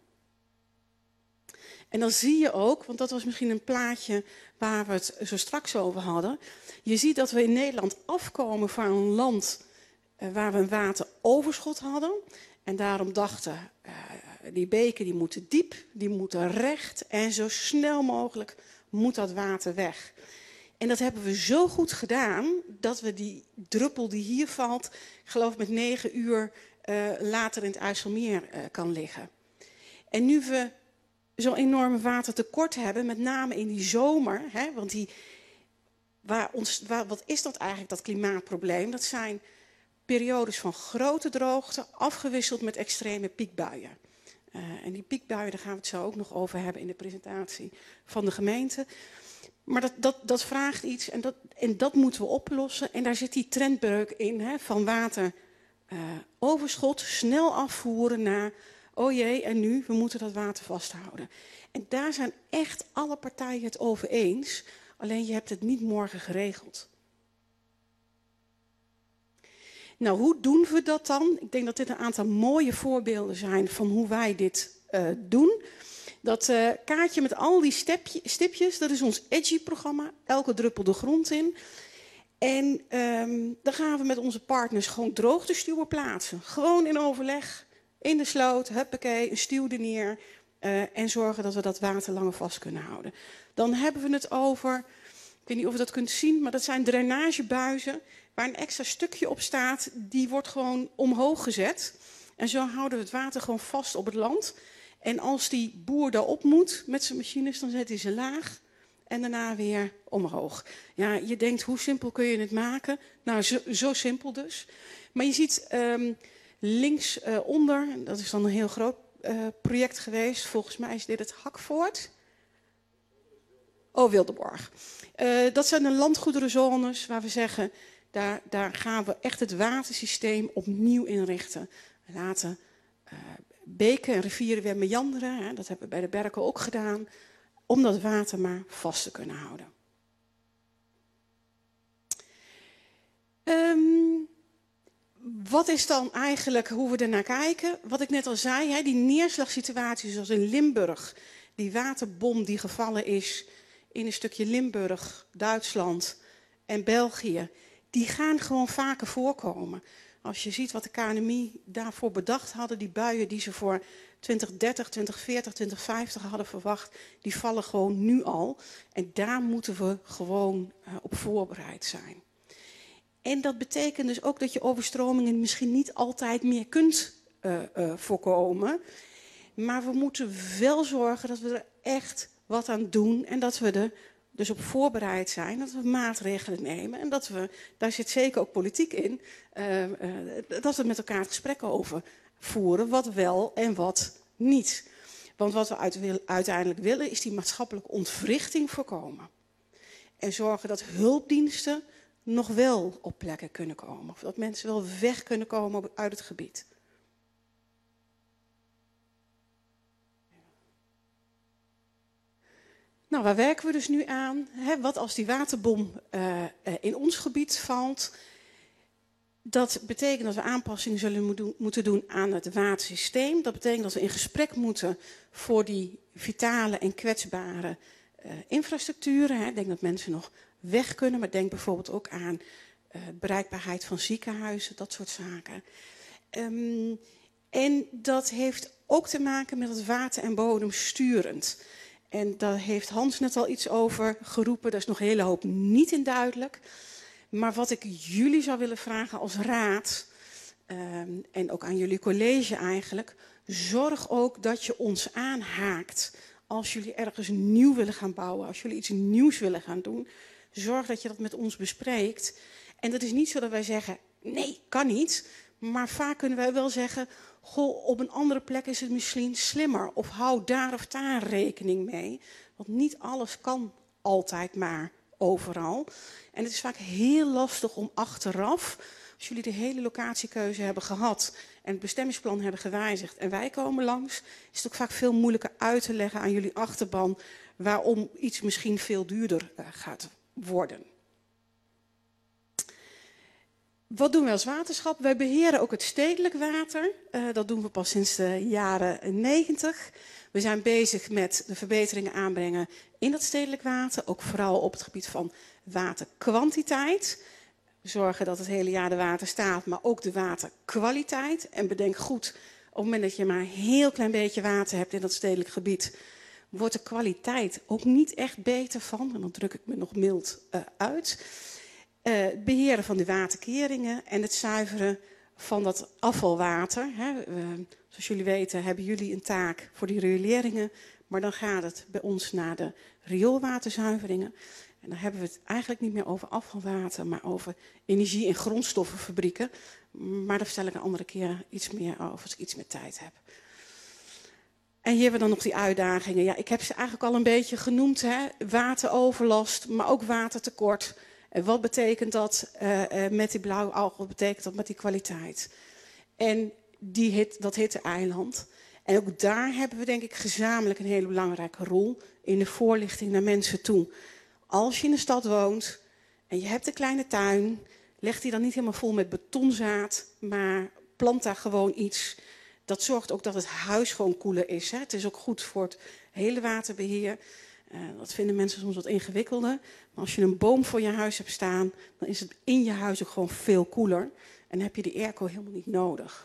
En dan zie je ook, want dat was misschien een plaatje waar we het zo straks over hadden. Je ziet dat we in Nederland afkomen van een land waar we een wateroverschot hadden. En daarom dachten, die beken die moeten diep, die moeten recht en zo snel mogelijk moet dat water weg. En dat hebben we zo goed gedaan dat we die druppel die hier valt, ik geloof met 9 uur later in het IJsselmeer kan liggen. En nu we zo'n enorme watertekort hebben, met name in die zomer, hè, want wat is dat eigenlijk, dat klimaatprobleem? Dat zijn periodes van grote droogte, afgewisseld met extreme piekbuien. En die piekbuien, daar gaan we het zo ook nog over hebben in de presentatie van de gemeente. Maar dat vraagt iets en dat moeten we oplossen. En daar zit die trendbreuk in, hè, van wateroverschot, snel afvoeren naar, oh jee, en nu, we moeten dat water vasthouden. En daar zijn echt alle partijen het over eens, alleen je hebt het niet morgen geregeld. Nou, hoe doen we dat dan? Ik denk dat dit een aantal mooie voorbeelden zijn van hoe wij dit doen. Dat kaartje met al die stipjes, dat is ons EDGI-programma. Elke druppel de grond in. En dan gaan we met onze partners gewoon droogtestuwen plaatsen. Gewoon in overleg, in de sloot, huppakee, een stuw er neer. En zorgen dat we dat water langer vast kunnen houden. Dan hebben we het over, ik weet niet of je dat kunt zien, maar dat zijn drainagebuizen waar een extra stukje op staat. Die wordt gewoon omhoog gezet. En zo houden we het water gewoon vast op het land. En als die boer daarop moet met zijn machines, dan zet hij ze laag en daarna weer omhoog. Ja, je denkt, hoe simpel kun je het maken? Nou, zo simpel dus. Maar je ziet linksonder, dat is dan een heel groot project geweest. Volgens mij is dit het Hakvoort. Oh, Wildeborg. Dat zijn de landgoederenzones waar we zeggen, daar gaan we echt het watersysteem opnieuw inrichten. We laten beken en rivieren weer meanderen. Hè, dat hebben we bij de Berkel ook gedaan. Om dat water maar vast te kunnen houden. Wat is dan eigenlijk hoe we ernaar kijken? Wat ik net al zei, hè, die neerslagssituaties zoals in Limburg. Die waterbom die gevallen is in een stukje Limburg, Duitsland en België. Die gaan gewoon vaker voorkomen. Als je ziet wat de KNMI daarvoor bedacht hadden, die buien die ze voor 2030, 2040, 2050 hadden verwacht, die vallen gewoon nu al. En daar moeten we gewoon op voorbereid zijn. En dat betekent dus ook dat je overstromingen misschien niet altijd meer kunt voorkomen. Maar we moeten wel zorgen dat we er echt wat aan doen en dat we er dus op voorbereid zijn, dat we maatregelen nemen en dat we, daar zit zeker ook politiek in, dat we met elkaar het gesprek over voeren, wat wel en wat niet. Want wat we uiteindelijk willen is die maatschappelijke ontwrichting voorkomen. En zorgen dat hulpdiensten nog wel op plekken kunnen komen. Of dat mensen wel weg kunnen komen uit het gebied. Nou, waar werken we dus nu aan? Wat als die waterbom in ons gebied valt? Dat betekent dat we aanpassingen zullen moeten doen aan het watersysteem. Dat betekent dat we in gesprek moeten voor die vitale en kwetsbare infrastructuren. Ik denk dat mensen nog weg kunnen, maar denk bijvoorbeeld ook aan bereikbaarheid van ziekenhuizen, dat soort zaken. En dat heeft ook te maken met het water en bodem sturend. En daar heeft Hans net al iets over geroepen. Daar is nog een hele hoop niet in duidelijk. Maar wat ik jullie zou willen vragen als raad, en ook aan jullie college eigenlijk, zorg ook dat je ons aanhaakt. Als jullie ergens nieuw willen gaan bouwen, als jullie iets nieuws willen gaan doen, zorg dat je dat met ons bespreekt. En dat is niet zo dat wij zeggen, nee, kan niet. Maar vaak kunnen wij wel zeggen, goh, op een andere plek is het misschien slimmer. Of hou daar of daar rekening mee. Want niet alles kan altijd maar overal. En het is vaak heel lastig om achteraf, als jullie de hele locatiekeuze hebben gehad en het bestemmingsplan hebben gewijzigd en wij komen langs, is het ook vaak veel moeilijker uit te leggen aan jullie achterban waarom iets misschien veel duurder gaat worden. Wat doen wij als waterschap? Wij beheren ook het stedelijk water. Dat doen we pas sinds de jaren 90. We zijn bezig met de verbeteringen aanbrengen in dat stedelijk water. Ook vooral op het gebied van waterkwantiteit. Zorgen dat het hele jaar de water staat, maar ook de waterkwaliteit. En bedenk goed, op het moment dat je maar een heel klein beetje water hebt in dat stedelijk gebied, wordt de kwaliteit ook niet echt beter van. En dan druk ik me nog mild uit. Het beheren van de waterkeringen en het zuiveren van dat afvalwater. Zoals jullie weten hebben jullie een taak voor die rioleringen. Maar dan gaat het bij ons naar de rioolwaterzuiveringen. En dan hebben we het eigenlijk niet meer over afvalwater, maar over energie- en grondstoffenfabrieken. Maar daar vertel ik een andere keer iets meer over als ik iets meer tijd heb. En hier hebben we dan nog die uitdagingen. Ja, ik heb ze eigenlijk al een beetje genoemd. Wateroverlast, maar ook watertekort. En wat betekent dat met die blauwe algen? Wat betekent dat met die kwaliteit? En dat hitte-eiland. En ook daar hebben we denk ik gezamenlijk een hele belangrijke rol in de voorlichting naar mensen toe. Als je in de stad woont en je hebt een kleine tuin, leg die dan niet helemaal vol met betonzaad, maar plant daar gewoon iets. Dat zorgt ook dat het huis gewoon koeler is. Het is ook goed voor het hele waterbeheer. Dat vinden mensen soms wat ingewikkelder. Maar als je een boom voor je huis hebt staan, dan is het in je huis ook gewoon veel koeler. En dan heb je de airco helemaal niet nodig.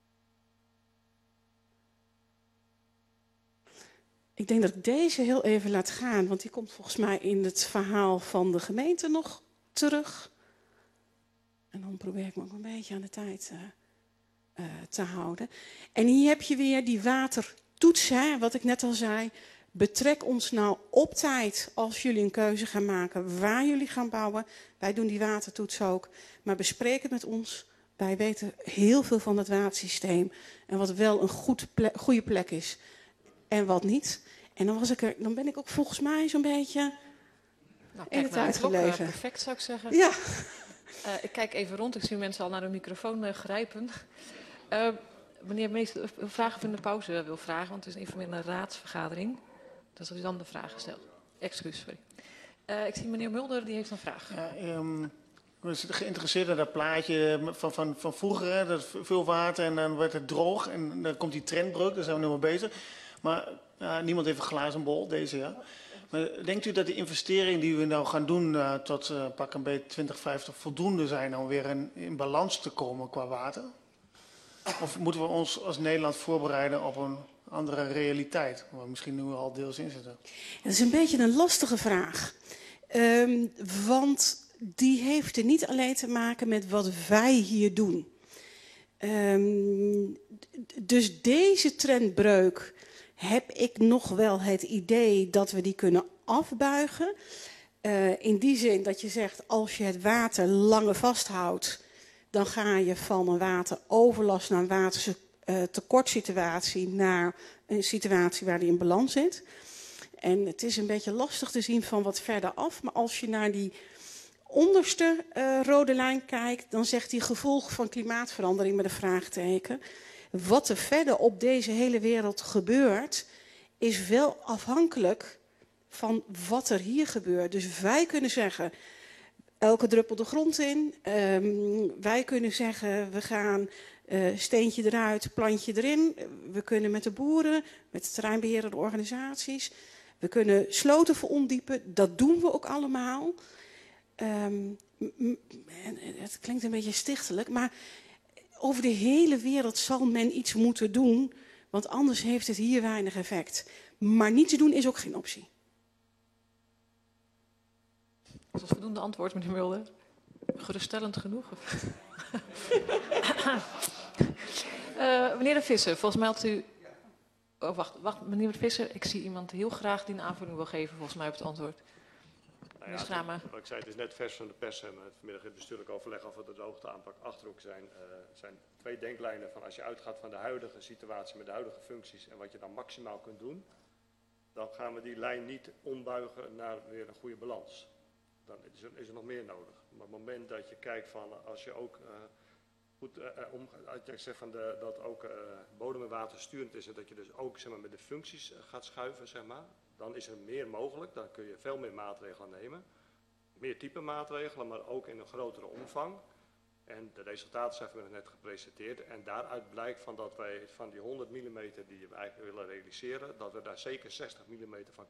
Ik denk dat ik deze heel even laat gaan, want die komt volgens mij in het verhaal van de gemeente nog terug. En dan probeer ik me ook een beetje aan de tijd te houden. En hier heb je weer die watertoets, wat ik net al zei. Betrek ons nou op tijd als jullie een keuze gaan maken waar jullie gaan bouwen. Wij doen die watertoets ook, maar bespreek het met ons. Wij weten heel veel van het watersysteem en wat wel een goede plek is en wat niet. En dan ben ik ook volgens mij zo'n beetje in de tijd gebleven. Perfect zou ik zeggen. Ja. Ik kijk even rond, ik zie mensen al naar de microfoon grijpen. Meneer Meester, vragen of u in de pauze wil vragen, want het is een informele raadsvergadering. Dus dat is dan de vraag gesteld. Excuus, sorry. Ik zie meneer Mulder, die heeft een vraag. Ja, we zijn geïnteresseerd in dat plaatje van vroeger. Hè, dat veel water en dan wordt het droog en dan komt die trendbreuk, daar zijn we nu mee bezig. Maar niemand heeft een glazen bol deze jaar. Maar denkt u dat de investeringen die we nou gaan doen tot pak een beetje 2050 voldoende zijn om weer in balans te komen qua water? Of moeten we ons als Nederland voorbereiden op een andere realiteit, waar we misschien nu al deels in zitten? Dat is een beetje een lastige vraag. Want die heeft er niet alleen te maken met wat wij hier doen. Dus deze trendbreuk heb ik nog wel het idee dat we die kunnen afbuigen. In die zin dat je zegt, als je het water langer vasthoudt, dan ga je van een wateroverlast naar een watertekortsituatie naar een situatie waar die in balans zit. En het is een beetje lastig te zien van wat verder af. Maar als je naar die onderste rode lijn kijkt, dan zegt die gevolg van klimaatverandering met een vraagteken. Wat er verder op deze hele wereld gebeurt, is wel afhankelijk van wat er hier gebeurt. Dus wij kunnen zeggen, elke druppel de grond in. Wij kunnen zeggen, we gaan steentje eruit, plantje erin. We kunnen met de boeren, met de terreinbeherende organisaties. We kunnen sloten verondiepen. Dat doen we ook allemaal. Het klinkt een beetje stichtelijk, maar over de hele wereld zal men iets moeten doen Want anders heeft het hier weinig effect. Maar niets doen is ook geen optie. Dat was voldoende antwoord, meneer Mulder. Geruststellend genoeg. Meneer de Visser, volgens mij had u... Oh, wacht, meneer de Visser. Ik zie iemand heel graag die een aanvulling wil geven, volgens mij op het antwoord. Nou ja, wat ik zei, het is net vers van de pers. Vanmiddag in het bestuurlijk overleg of we de droogteaanpak Achterhoek zijn. Zijn 2 denklijnen van als je uitgaat van de huidige situatie met de huidige functies en wat je dan maximaal kunt doen. Dan gaan we die lijn niet ombuigen naar weer een goede balans. Dan is er nog meer nodig. Maar op het moment dat je kijkt van als je ook ik zeg van dat ook bodem en water sturend is en dat je dus ook zeg maar, met de functies gaat schuiven, zeg maar, dan is er meer mogelijk. Dan kun je veel meer maatregelen nemen. Meer type maatregelen, maar ook in een grotere omvang. En de resultaten zijn vanmiddag net gepresenteerd. En daaruit blijkt van dat wij van die 100 mm die we eigenlijk willen realiseren, dat we daar zeker 60 mm van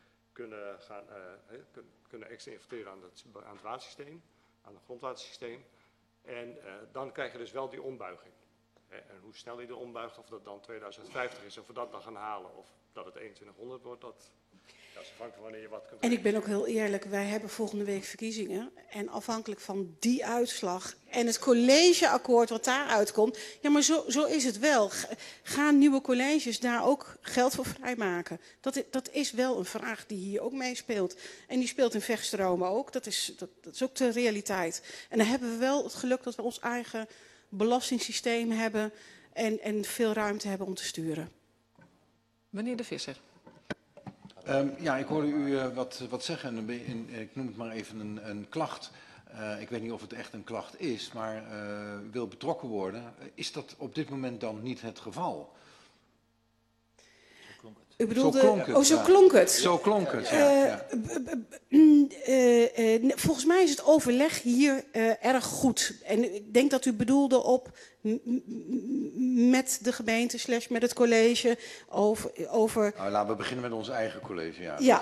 kunnen extra investeren aan het watersysteem, aan het grondwatersysteem. En dan krijg je dus wel die ombuiging. En hoe snel je de ombuigt, of dat dan 2050 is, of we dat dan gaan halen, of dat het 2100 wordt, dat is afhankelijk van wanneer je wat kunt. En ik ben ook heel eerlijk, wij hebben volgende week verkiezingen. En afhankelijk van die uitslag en het collegeakkoord wat daaruit komt. Ja, maar zo is het wel. Gaan nieuwe colleges daar ook geld voor vrijmaken? Dat is wel een vraag die hier ook meespeelt. En die speelt in Vechtstromen ook. Dat is ook de realiteit. En dan hebben we wel het geluk dat we ons eigen belastingssysteem hebben. En veel ruimte hebben om te sturen. Meneer de Visser. Ja, ik hoorde u wat zeggen. Ik noem het maar even een klacht. Ik weet niet of het echt een klacht is, maar wil betrokken worden. Is dat op dit moment dan niet het geval? U bedoelde, zo klonk het. Zo klonk het, ja. Volgens mij is het overleg hier erg goed. En ik denk dat u bedoelde op met de gemeente / met het college over... Nou, laten we beginnen met ons eigen college. Ja.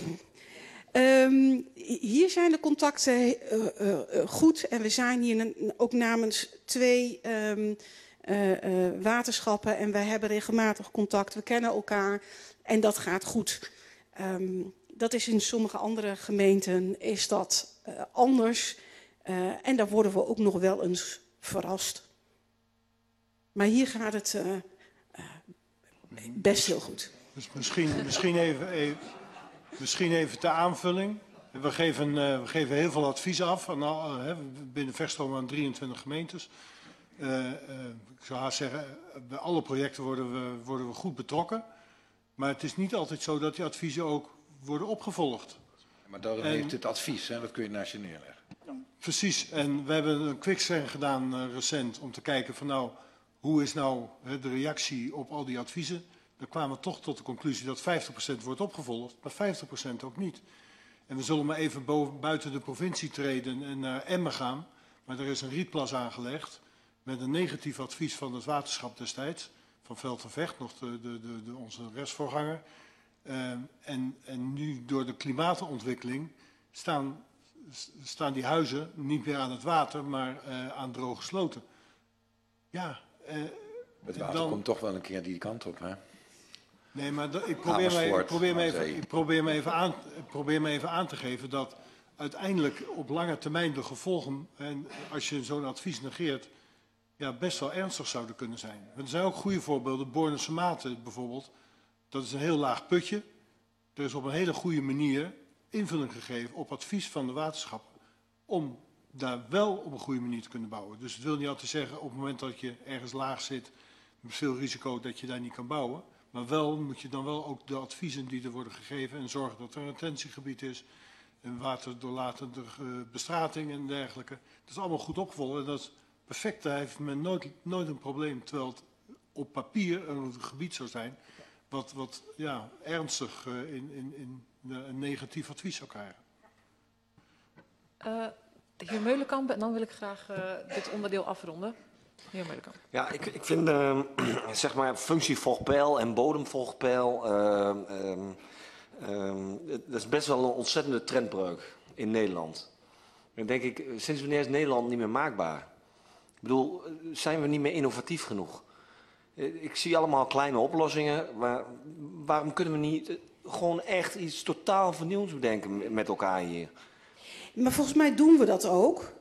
Hier zijn de contacten goed. En we zijn hier ook namens 2... waterschappen en wij hebben regelmatig contact. We kennen elkaar en dat gaat goed. Dat is in sommige andere gemeenten is dat anders. En daar worden we ook nog wel eens verrast. Maar hier gaat het best heel goed. Dus misschien even ter aanvulling. We geven heel veel advies af. Binnen Vechtstromen aan 23 gemeentes. Ik zou haast zeggen, bij alle projecten worden we goed betrokken. Maar het is niet altijd zo dat die adviezen ook worden opgevolgd. Maar dan heeft het advies, hè? Dat kun je naast je neerleggen. Precies. En we hebben een quickscan gedaan recent om te kijken van hoe is nou de reactie op al die adviezen. Dan kwamen we toch tot de conclusie dat 50% wordt opgevolgd, maar 50% ook niet. En we zullen maar even buiten de provincie treden en naar Emmen gaan. Maar er is een rietplas aangelegd. Met een negatief advies van het waterschap destijds, van Veld en Vecht, nog onze restvoorganger. En nu door de klimaatontwikkeling staan die huizen niet meer aan het water, maar aan droge sloten. Ja. Het water komt toch wel een keer die kant op, hè? Nee, maar ik probeer me even aan te geven dat uiteindelijk op lange termijn de gevolgen, en als je zo'n advies negeert, best wel ernstig zouden kunnen zijn. Er zijn ook goede voorbeelden. Bornse Maten bijvoorbeeld. Dat is een heel laag putje. Er is op een hele goede manier invulling gegeven op advies van de waterschappen. Om daar wel op een goede manier te kunnen bouwen. Dus het wil niet altijd zeggen op het moment dat je ergens laag zit. Met veel risico dat je daar niet kan bouwen. Maar wel moet je dan wel ook de adviezen die er worden gegeven. En zorgen dat er een retentiegebied is. Een waterdoorlatende bestrating en dergelijke. Dat is allemaal goed opgevolgd. En dat is perfect, daar heeft men nooit een probleem, terwijl het op papier een gebied zou zijn wat ernstig in een negatief advies zou krijgen. De heer Meulenkamp, en dan wil ik graag dit onderdeel afronden. Heer Meulenkamp. Ja, ik vind zeg maar functie volgt pijl en bodem volgt pijl. Dat is best wel een ontzettende trendbreuk in Nederland. Dan denk ik, sinds wanneer is Nederland niet meer maakbaar? Ik bedoel, zijn we niet meer innovatief genoeg? Ik zie allemaal kleine oplossingen, maar waarom kunnen we niet gewoon echt iets totaal vernieuwends bedenken met elkaar hier? Maar volgens mij doen we dat ook.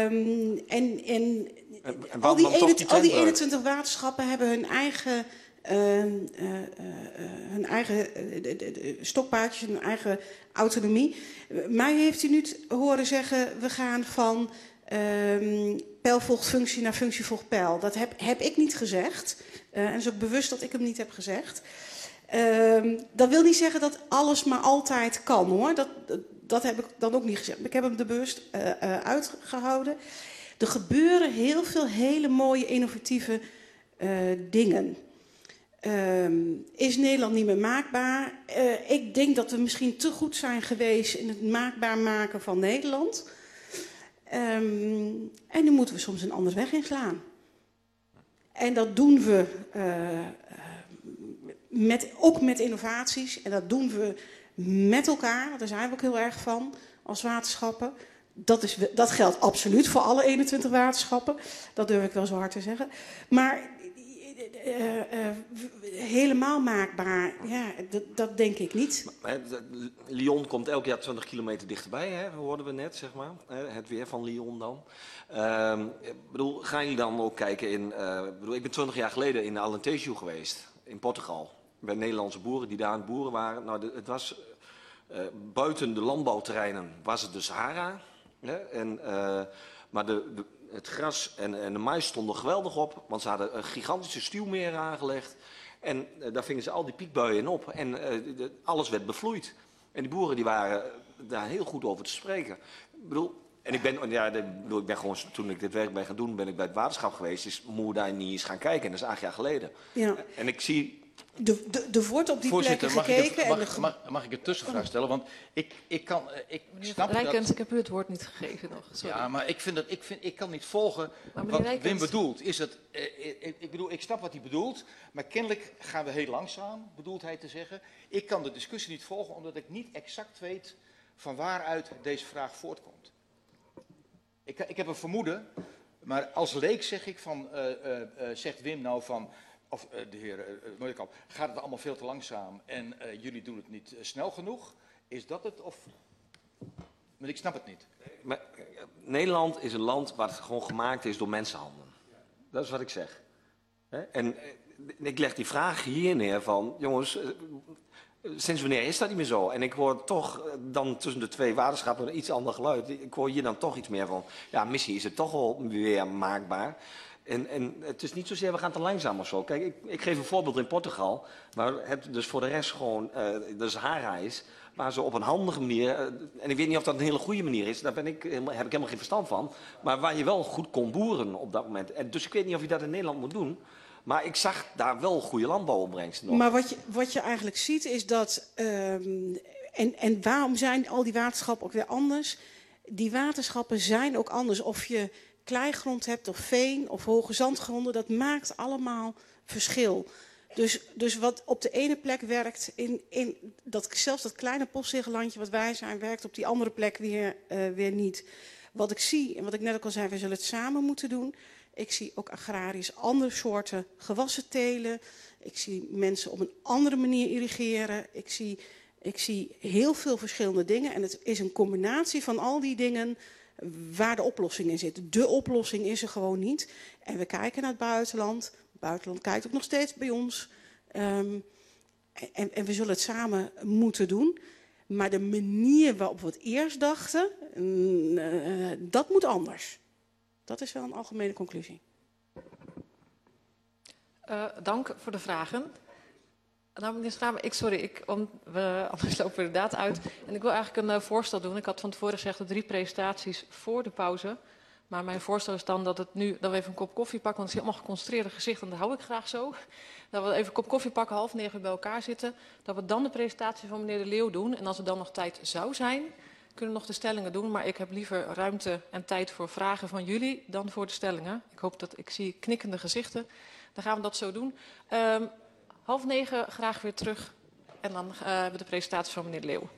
Al waarom dan toch die die trendbreuk? 21 waterschappen hebben hun eigen stokpaardjes, hun eigen autonomie. Mij heeft u niet horen zeggen, we gaan van pijl volgt functie naar functie volgt pijl. Dat heb ik niet gezegd. En het is ook bewust dat ik hem niet heb gezegd. Dat wil niet zeggen dat alles maar altijd kan, hoor. Dat heb ik dan ook niet gezegd. Ik heb hem er bewust uitgehouden. Er gebeuren heel veel hele mooie, innovatieve dingen. Is Nederland niet meer maakbaar? Ik denk dat we misschien te goed zijn geweest in het maakbaar maken van Nederland. En nu moeten we soms een andere weg inslaan. En dat doen we ook met innovaties. En dat doen we met elkaar. Daar zijn we ook heel erg van als waterschappen. Dat geldt absoluut voor alle 21 waterschappen. Dat durf ik wel zo hard te zeggen. Maar helemaal maakbaar, ja, dat denk ik niet. Lyon komt elk jaar 20 kilometer dichterbij, hè? Hoorden we net, zeg maar. Het weer van Lyon dan. Gaan jullie dan ook kijken in... ik ben 20 jaar geleden in Alentejo geweest, in Portugal. Bij Nederlandse boeren die daar aan het boeren waren. Nou, het was... buiten de landbouwterreinen was het de Sahara. Hè? Maar het gras en de mais stonden geweldig op. Want ze hadden gigantische stuwmeren aangelegd. En daar vingen ze al die piekbuien in op. En alles werd bevloeid. En die boeren die waren daar heel goed over te spreken. Ik ben gewoon, toen ik dit werk ben gaan doen, ben ik bij het waterschap geweest. Dus moeten we daar niet eens gaan kijken. En dat is 8 jaar geleden. Ja. En ik zie... Er wordt op die plekken gekeken. Mag ik een tussenvraag stellen? Want ik snap Rijkens, dat... ik heb u het woord niet gegeven nog. Sorry. Ja, maar ik kan niet volgen wat Wim bedoelt. Ik snap wat hij bedoelt, maar kennelijk gaan we heel langzaam, bedoelt hij te zeggen. Ik kan de discussie niet volgen, omdat ik niet exact weet van waaruit deze vraag voortkomt. Ik heb een vermoeden, maar als leek zeg ik van, zegt Wim nou van... Of de heer Mooikamp, gaat het allemaal veel te langzaam en jullie doen het niet snel genoeg? Is dat het? Of... Maar ik snap het niet. Maar, Nederland is een land waar het gewoon gemaakt is door mensenhanden. Dat is wat ik zeg. En ik leg die vraag hier neer van, jongens, sinds wanneer is dat niet meer zo? En ik hoor toch dan tussen de twee waterschappen een iets ander geluid. Ik hoor hier dan toch iets meer van, ja, misschien is het toch wel weer maakbaar. En het is niet zozeer, we gaan te langzaam of zo. Kijk, ik geef een voorbeeld in Portugal, waar het dus voor de rest gewoon de Sahara is, waar ze op een handige manier, en ik weet niet of dat een hele goede manier is, daar heb ik helemaal geen verstand van, maar waar je wel goed kon boeren op dat moment. En dus ik weet niet of je dat in Nederland moet doen, maar ik zag daar wel goede landbouwopbrengsten nog. Maar wat je eigenlijk ziet is dat, en waarom zijn al die waterschappen ook weer anders? Die waterschappen zijn ook anders. Of je kleigrond hebt of veen of hoge zandgronden, dat maakt allemaal verschil. Dus wat op de ene plek werkt, zelfs dat kleine postzeggenlandje wat wij zijn, werkt op die andere plek weer niet. Wat ik zie, en wat ik net ook al zei, we zullen het samen moeten doen. Ik zie ook agrarisch andere soorten gewassen telen. Ik zie mensen op een andere manier irrigeren. Ik zie heel veel verschillende dingen. En het is een combinatie van al die dingen waar de oplossing in zit. De oplossing is er gewoon niet. En we kijken naar het buitenland. Het buitenland kijkt ook nog steeds bij ons. En we zullen het samen moeten doen. Maar de manier waarop we het eerst dachten, dat moet anders. Dat is wel een algemene conclusie. Dank voor de vragen. Nou, meneer Schramer, anders lopen we inderdaad uit. En ik wil eigenlijk een voorstel doen. Ik had van tevoren gezegd de 3 presentaties voor de pauze. Maar mijn voorstel is dan dat we even een kop koffie pakken. Want het is allemaal geconcentreerde gezicht en dat hou ik graag zo. Dat we even een kop koffie pakken, 8:30 bij elkaar zitten. Dat we dan de presentatie van meneer De Leeuw doen. En als er dan nog tijd zou zijn, kunnen we nog de stellingen doen. Maar ik heb liever ruimte en tijd voor vragen van jullie dan voor de stellingen. Ik zie knikkende gezichten. Dan gaan we dat zo doen. 8:30 graag weer terug. En dan hebben we de presentatie van meneer De Leeuw.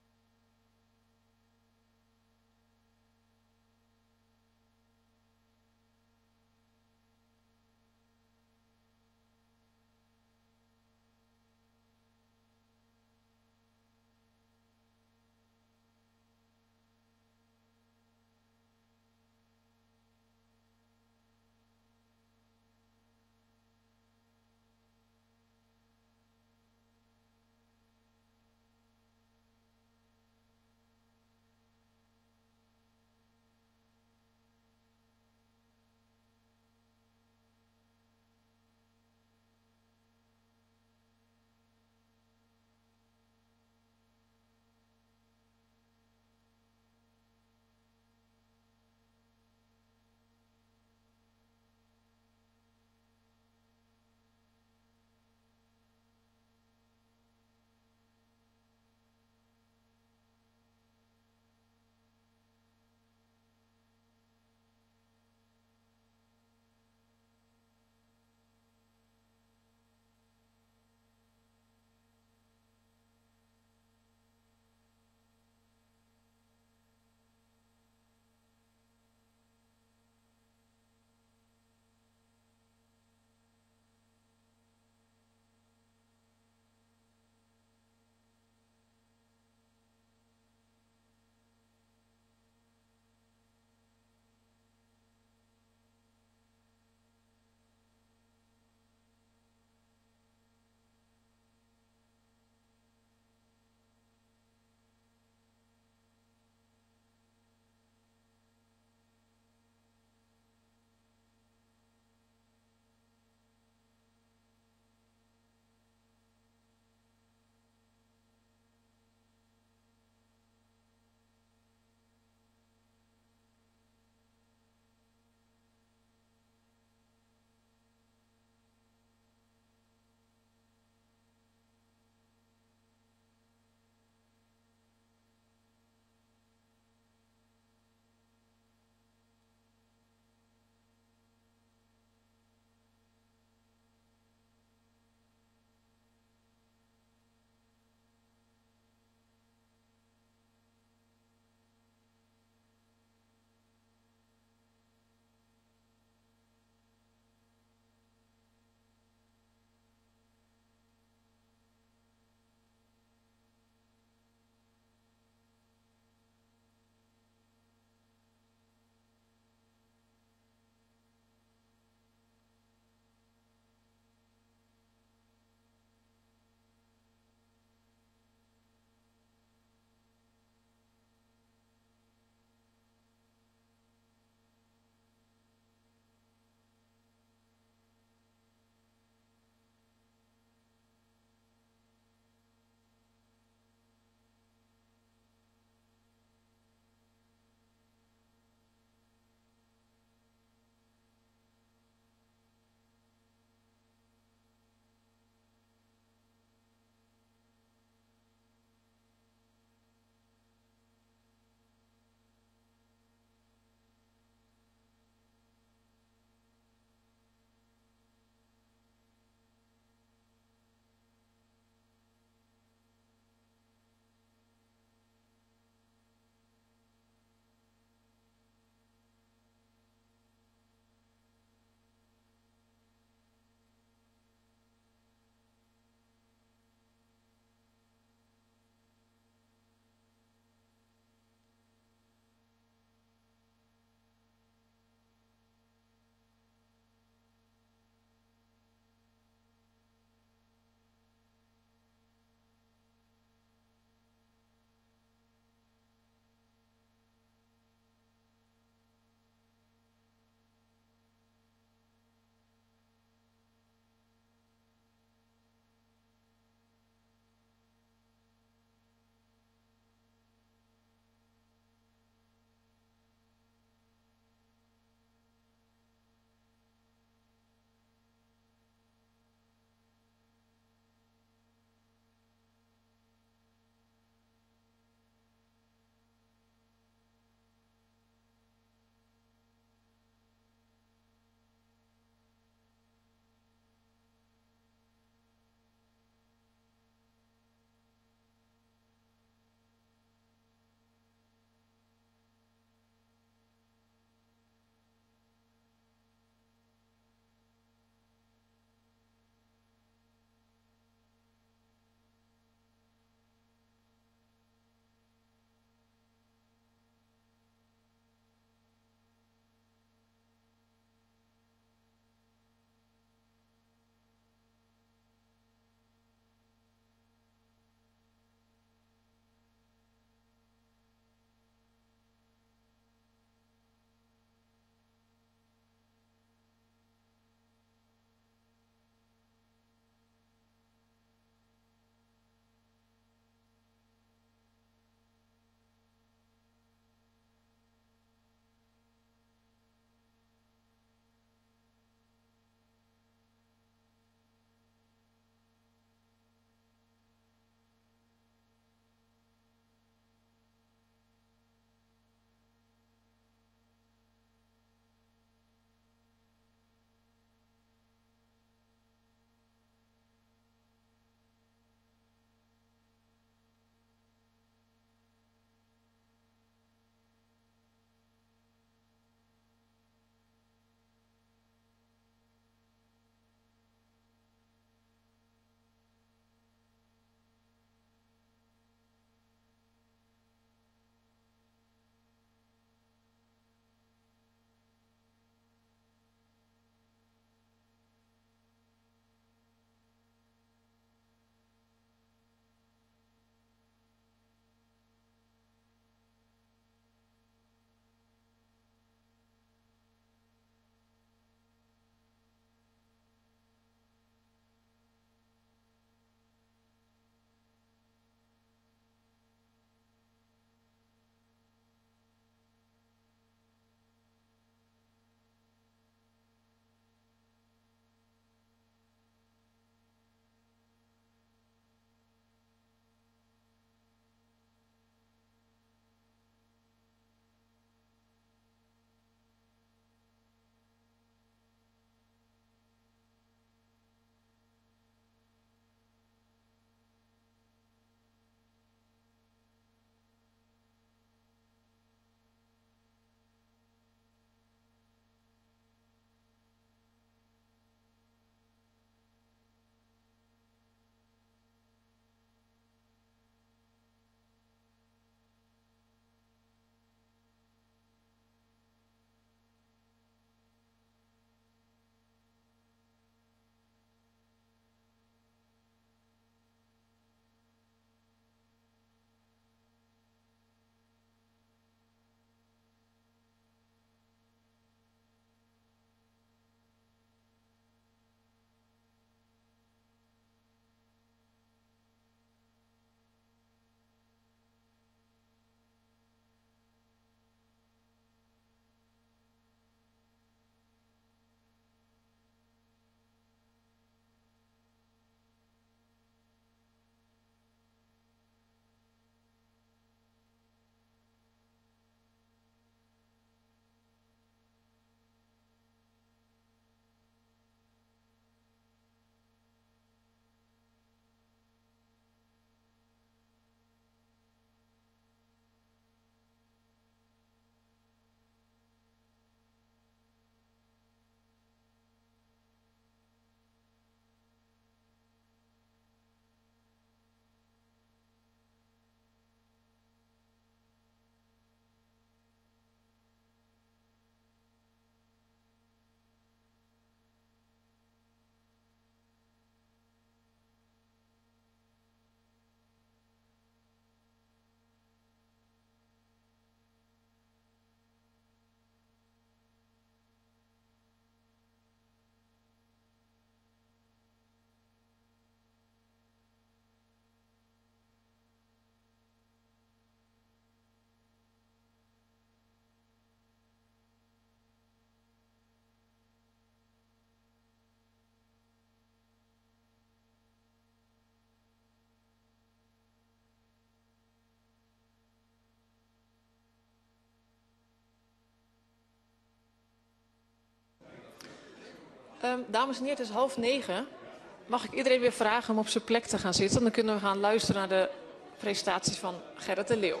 Dames en heren, het is 8:30. Mag ik iedereen weer vragen om op zijn plek te gaan zitten? Dan kunnen we gaan luisteren naar de presentatie van Gerrit de Leeuw.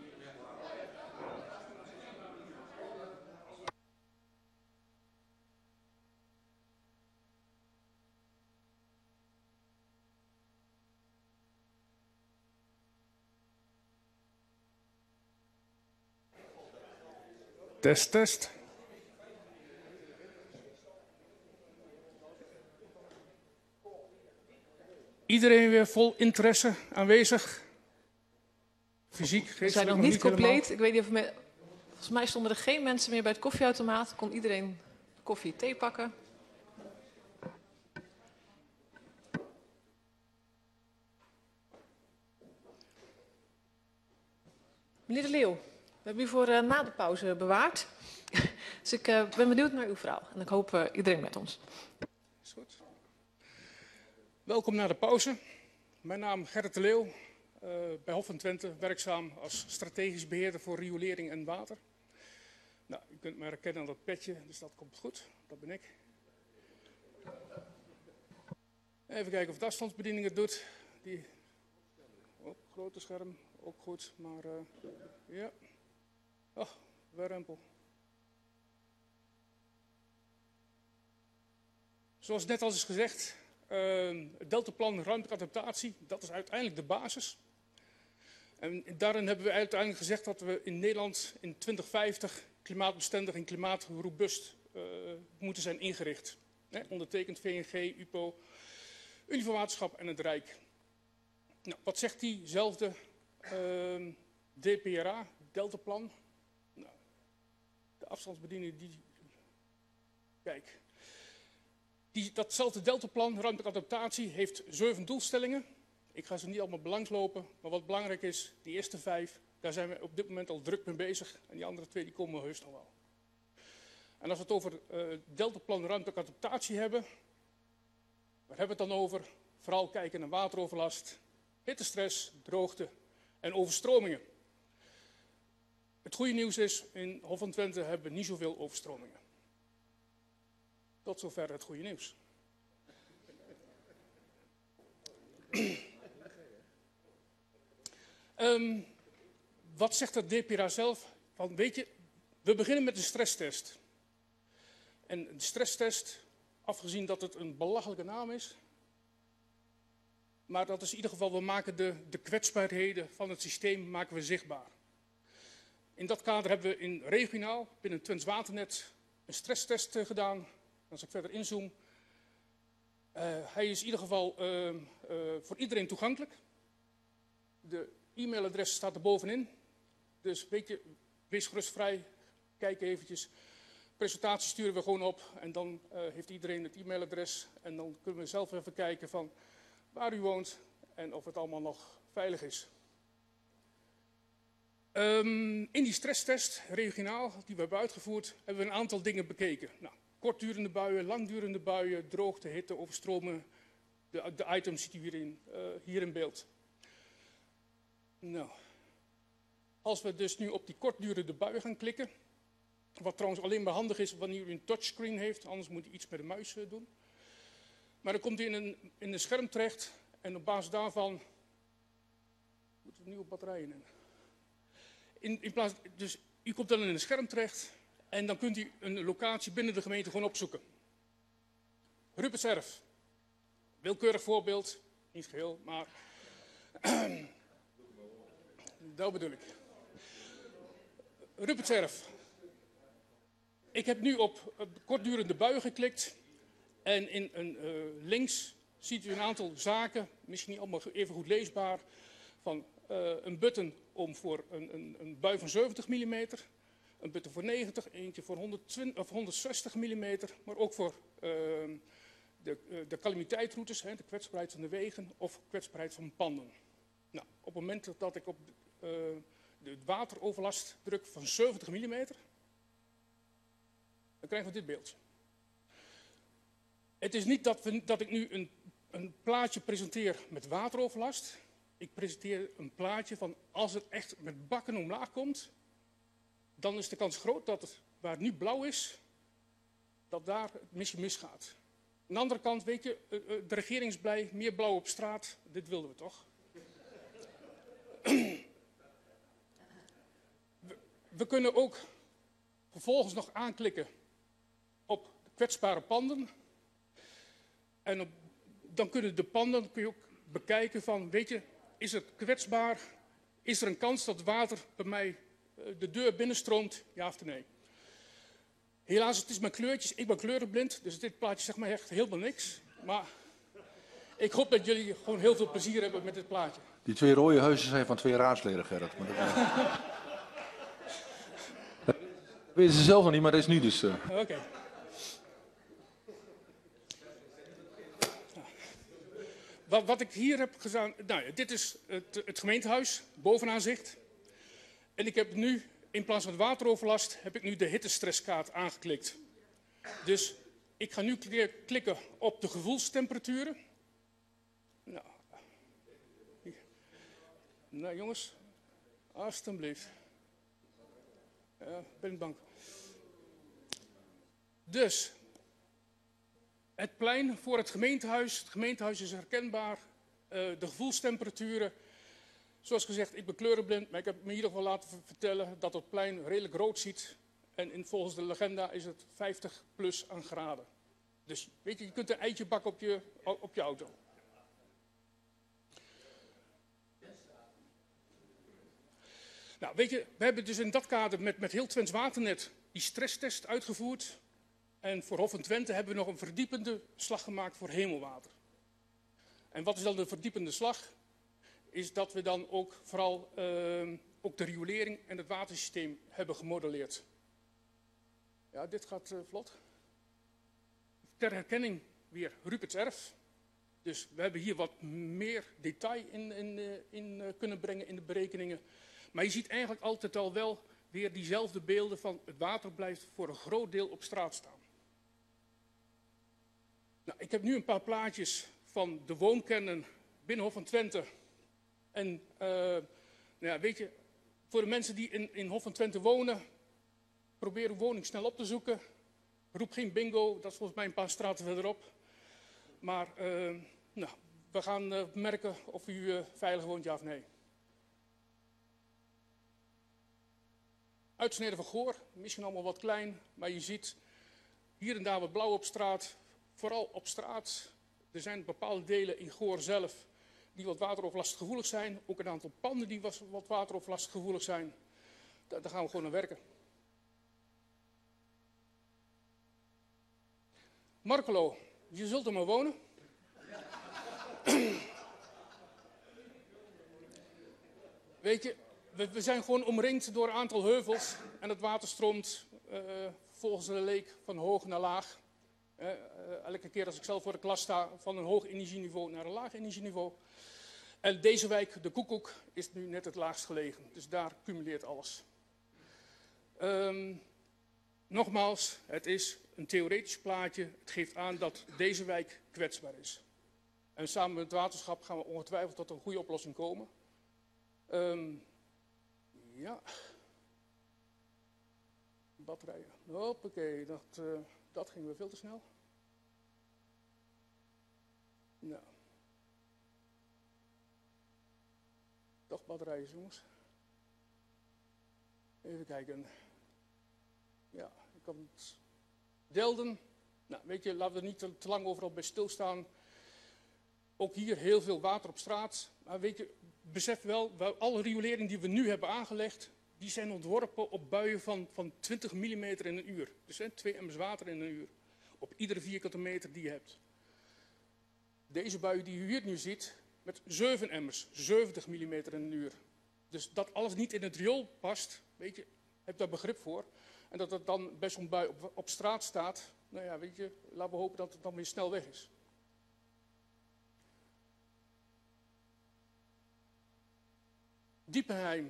Test, test. Iedereen weer vol interesse aanwezig? Fysiek, geestelijk? We zijn nog niet compleet. Ik weet niet of volgens mij stonden er geen mensen meer bij het koffieautomaat. Kon iedereen koffie, thee pakken? Meneer de Leeuw, we hebben u voor na de pauze bewaard. Dus ik ben benieuwd naar uw verhaal. En ik hoop iedereen met ons. Is goed. Welkom na de pauze. Mijn naam Gerrit de Leeuw. Bij Hof van Twente werkzaam als strategisch beheerder voor riolering en water. Nou, u kunt me herkennen aan dat petje, dus dat komt goed. Dat ben ik. Even kijken of de afstandsbediening het doet. Die... Oh, grote scherm, ook goed, maar ja. Oh, werempel. Zoals net al is gezegd, het deltaplan ruimtelijke adaptatie, dat is uiteindelijk de basis. En daarin hebben we uiteindelijk gezegd dat we in Nederland in 2050 klimaatbestendig en klimaatrobuust moeten zijn ingericht. Ondertekend VNG, UPO, Uniformwaterschap en het Rijk. Nou, wat zegt diezelfde DPRA, deltaplan? Nou, de afstandsbediening die... Kijk. Datzelfde deltaplan, ruimtelijke adaptatie, heeft 7 doelstellingen. Ik ga ze niet allemaal belangslopen, maar wat belangrijk is, de eerste 5, daar zijn we op dit moment al druk mee bezig. En die andere 2 die komen heus nog wel. En als we het over deltaplan ruimtelijke adaptatie hebben, waar hebben we het dan over? Vooral kijken naar wateroverlast, hittestress, droogte en overstromingen. Het goede nieuws is, in Hof van Twente hebben we niet zoveel overstromingen. Tot zover het goede nieuws. Wat zegt het DPRA zelf? Van, weet je, we beginnen met een stresstest. En een stresstest, afgezien dat het een belachelijke naam is, maar dat is in ieder geval, we maken de kwetsbaarheden van het systeem maken we zichtbaar. In dat kader hebben we in regionaal, binnen Twents Waternet, een stresstest gedaan. Als ik verder inzoom, hij is in ieder geval voor iedereen toegankelijk. De e-mailadres staat er bovenin. Dus weet je, wees gerustvrij, kijk eventjes. Presentatie sturen we gewoon op en dan heeft iedereen het e-mailadres. En dan kunnen we zelf even kijken van waar u woont en of het allemaal nog veilig is. In die stresstest, regionaal, die we hebben uitgevoerd, hebben we een aantal dingen bekeken. Nou, kortdurende buien, langdurende buien, droogte, hitte, overstromen. De items ziet u hier in beeld. Nou, als we dus nu op die kortdurende buien gaan klikken, wat trouwens alleen maar handig is wanneer u een touchscreen heeft, anders moet u iets met de muis doen. Maar dan komt u in een scherm terecht en op basis daarvan moeten we nieuwe batterijen in. Dus u komt dan in een scherm terecht en dan kunt u een locatie binnen de gemeente gewoon opzoeken. Rupertserf. Willekeurig voorbeeld, niet geheel, maar dat bedoel ik. Rupertserf. Ik heb nu op kortdurende buien geklikt en links ziet u een aantal zaken, misschien niet allemaal even goed leesbaar, van een button om voor een bui van 70 mm, een button voor 90, eentje voor 160 mm, maar ook voor de calamiteitsroutes, de kwetsbaarheid van de wegen of kwetsbaarheid van panden. Nou, op het moment dat ik op de wateroverlast druk van 70 mm, dan krijgen we dit beeldje. Het is niet dat ik nu een plaatje presenteer met wateroverlast. Ik presenteer een plaatje van als het echt met bakken omlaag komt, dan is de kans groot dat het, waar het nu blauw is, dat daar het misschien misgaat. Aan de andere kant, weet je, de regering is blij, meer blauw op straat. Dit wilden we toch? We kunnen ook vervolgens nog aanklikken op de kwetsbare panden. En dan kunnen de panden kun je ook bekijken van, weet je, is het kwetsbaar? Is er een kans dat water bij mij de deur binnenstroomt? Ja of nee? Helaas, het is mijn kleurtjes. Ik ben kleurenblind, dus dit plaatje zegt mij echt helemaal niks. Maar ik hoop dat jullie gewoon heel veel plezier hebben met dit plaatje. Die 2 rode huizen zijn van 2 raadsleden, Gerrit. Maar dat weten ze zelf nog niet, maar dat is nu dus. Oké. Wat ik hier heb gedaan, nou, dit is het gemeentehuis, bovenaanzicht. En ik heb nu, in plaats van wateroverlast, heb ik nu de hittestresskaart aangeklikt. Dus ik ga nu klikken op de gevoelstemperaturen. Nou jongens, alstublieft. Ben ik bang. Dus, het plein voor het gemeentehuis. Het gemeentehuis is herkenbaar. De gevoelstemperaturen. Zoals gezegd, ik ben kleurenblind, maar ik heb me in ieder geval laten vertellen dat het plein redelijk rood ziet. En volgens de legenda is het 50 plus aan graden. Dus weet je, je kunt een eitje bakken op je auto. Nou, weet je, we hebben dus in dat kader met heel Twents Waternet die stresstest uitgevoerd. En voor Hof en Twente hebben we nog een verdiepende slag gemaakt voor hemelwater. En wat is dan de verdiepende slag? Is dat we dan ook vooral ook de riolering en het watersysteem hebben gemodelleerd. Ja, dit gaat vlot. Ter herkenning weer Ruperts Erf. Dus we hebben hier wat meer detail in kunnen brengen in de berekeningen. Maar je ziet eigenlijk altijd al wel weer diezelfde beelden van het water blijft voor een groot deel op straat staan. Nou, ik heb nu een paar plaatjes van de woonkernen binnen Hof en Twente. En nou ja, weet je, voor de mensen die in Hof en Twente wonen, probeer uw woning snel op te zoeken. Roep geen bingo, dat is volgens mij een paar straten verderop. Maar nou, we gaan merken of u veilig woont, ja of nee. Uitsneden van Goor, misschien allemaal wat klein, maar je ziet hier en daar wat blauw op straat. Vooral op straat. Er zijn bepaalde delen in Goor zelf die wat wateroverlastgevoelig zijn. Ook een aantal panden die wat wateroverlastgevoelig zijn. Daar gaan we gewoon aan werken. Markelo, je zult er maar wonen. Weet je, we zijn gewoon omringd door een aantal heuvels. En het water stroomt volgens de leek van hoog naar laag. Elke keer als ik zelf voor de klas sta, van een hoog energieniveau naar een laag energieniveau. En deze wijk, de Koekoek, is nu net het laagst gelegen. Dus daar cumuleert alles. Nogmaals, het is een theoretisch plaatje. Het geeft aan dat deze wijk kwetsbaar is. En samen met het waterschap gaan we ongetwijfeld tot een goede oplossing komen. Ja. Batterijen. Hoppakee, dat ging weer veel te snel. Nou. Toch batterijen, jongens. Even kijken. Ja, ik kan het Delden. Nou, weet je, laten we er niet te lang overal bij stilstaan. Ook hier heel veel water op straat. Maar weet je, besef wel, alle riolering die we nu hebben aangelegd, die zijn ontworpen op buien van 20 mm in een uur. Dus 2 emmers water in een uur. Op iedere vierkante meter die je hebt. Deze buien die u hier nu ziet, met 7 emmers, 70 mm in een uur. Dus dat alles niet in het riool past, weet je, heb daar begrip voor. En dat het dan bij zo'n bui op straat staat, nou ja, weet je, laten we hopen dat het dan weer snel weg is. Diepenheim.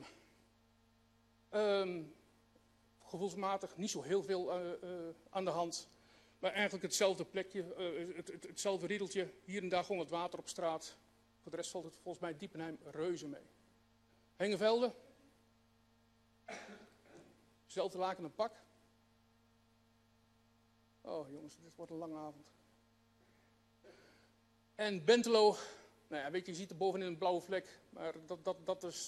Gevoelsmatig niet zo heel veel aan de hand. Maar eigenlijk hetzelfde plekje, hetzelfde riedeltje. Hier en daar gewoon wat water op straat. Voor de rest valt het volgens mij Diepenheim reuze mee. Hengevelde. Zelfde laken en pak. Oh jongens, dit wordt een lange avond. En Bentelo, nou ja, weet je, je ziet er bovenin een blauwe vlek, maar dat is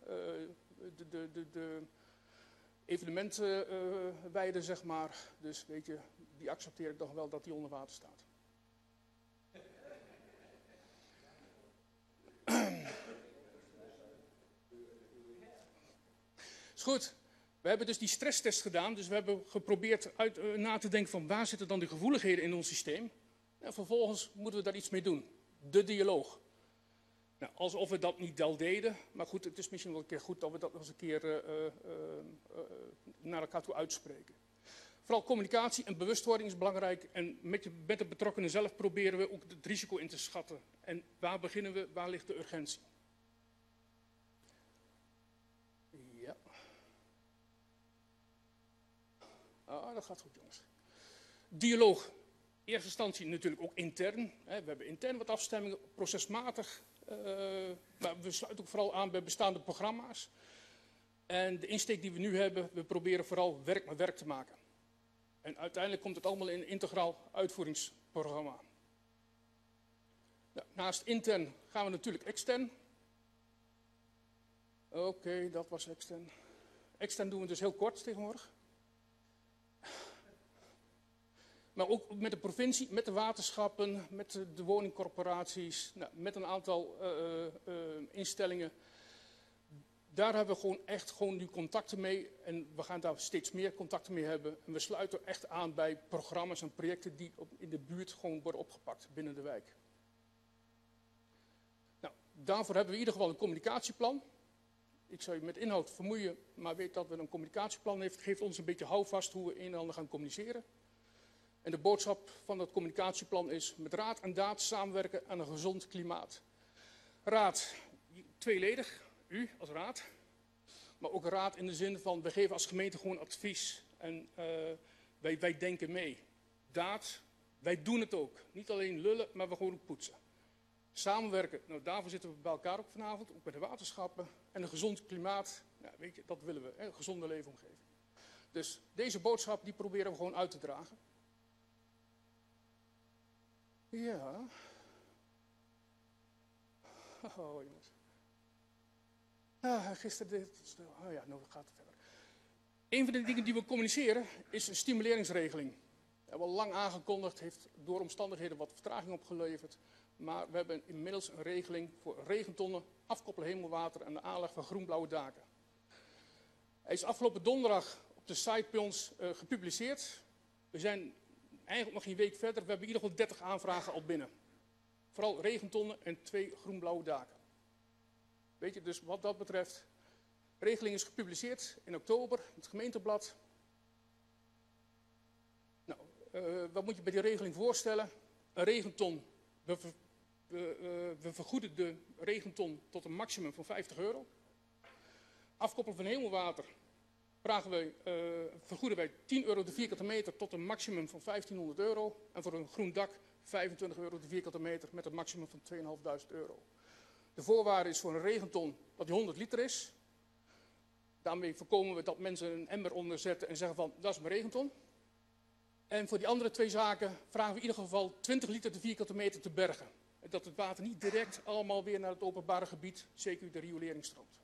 de evenementweide, zeg maar. Dus weet je, die accepteer ik toch wel dat die onder water staat. Is goed. We hebben dus die stresstest gedaan. Dus we hebben geprobeerd na te denken van waar zitten dan de gevoeligheden in ons systeem. En vervolgens moeten we daar iets mee doen. De dialoog. Nou, alsof we dat niet al deden. Maar goed, het is misschien wel een keer goed dat we dat nog eens een keer naar elkaar toe uitspreken. Vooral communicatie en bewustwording is belangrijk. En met de betrokkenen zelf proberen we ook het risico in te schatten. En waar beginnen we? Waar ligt de urgentie? Ja. Ah, dat gaat goed, jongens. Dialoog. In eerste instantie natuurlijk ook intern. We hebben intern wat afstemmingen, procesmatig. Maar we sluiten ook vooral aan bij bestaande programma's. En de insteek die we nu hebben, we proberen vooral werk met werk te maken. En uiteindelijk komt het allemaal in een integraal uitvoeringsprogramma. Nou, naast intern gaan we natuurlijk extern. Oké, dat was extern. Extern doen we dus heel kort tegenwoordig. Maar ook met de provincie, met de waterschappen, met de woningcorporaties, nou, met een aantal instellingen. Daar hebben we gewoon nu contacten mee en we gaan daar steeds meer contacten mee hebben. En we sluiten echt aan bij programma's en projecten die in de buurt gewoon worden opgepakt binnen de wijk. Nou, daarvoor hebben we in ieder geval een communicatieplan. Ik zou je met inhoud vermoeien, maar weet dat we een communicatieplan heeft. Het geeft ons een beetje houvast hoe we een en ander gaan communiceren. En de boodschap van dat communicatieplan is met raad en daad samenwerken aan een gezond klimaat. Raad, tweeledig, u als raad, maar ook raad in de zin van we geven als gemeente gewoon advies en wij denken mee. Daad, wij doen het ook. Niet alleen lullen, maar we gewoon ook poetsen. Samenwerken, nou daarvoor zitten we bij elkaar ook vanavond, ook bij de waterschappen. En een gezond klimaat, nou, weet je, dat willen we, een gezonde leefomgeving. Dus deze boodschap die proberen we gewoon uit te dragen. Ja. Oh jongens. Gisteren dit. Oh ja, nou gaat het verder. Een van de dingen die we communiceren is een stimuleringsregeling. We hebben al lang aangekondigd, heeft door omstandigheden wat vertraging opgeleverd. Maar we hebben inmiddels een regeling voor regentonnen, afkoppelen hemelwater en de aanleg van groen-blauwe daken. Hij is afgelopen donderdag op de site bij ons gepubliceerd. We zijn eigenlijk nog geen week verder. We hebben in ieder geval 30 aanvragen al binnen. Vooral regentonnen en 2 groen-blauwe daken. Weet je, dus wat dat betreft. De regeling is gepubliceerd in oktober in het gemeenteblad. Nou, wat moet je bij die regeling voorstellen? Een regenton. We vergoeden de regenton tot een maximum van €50. Afkoppelen van hemelwater vergoeden wij €10 de vierkante meter tot een maximum van €1500. En voor een groen dak €25 de vierkante meter met een maximum van €2500. De voorwaarde is voor een regenton dat die 100 liter is. Daarmee voorkomen we dat mensen een emmer onder zetten en zeggen van dat is mijn regenton. En voor die andere 2 zaken vragen we in ieder geval 20 liter de vierkante meter te bergen. En dat het water niet direct allemaal weer naar het openbare gebied, zeker de riolering stroomt.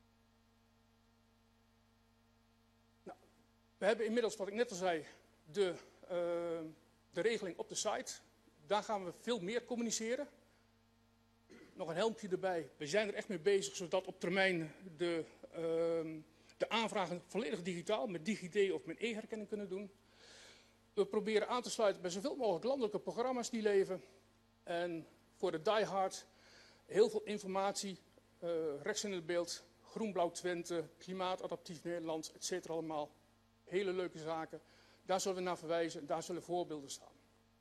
Nou, we hebben inmiddels, wat ik net al zei, de regeling op de site. Daar gaan we veel meer communiceren. Nog een helmpje erbij. We zijn er echt mee bezig, zodat op termijn de aanvragen volledig digitaal, met DigiD of met e-herkenning kunnen doen. We proberen aan te sluiten bij zoveel mogelijk landelijke programma's die leven. En voor de diehard heel veel informatie, rechts in het beeld, Groen-Blauw Twente, Klimaatadaptief Nederland, etc. allemaal. Hele leuke zaken. Daar zullen we naar verwijzen, daar zullen voorbeelden staan.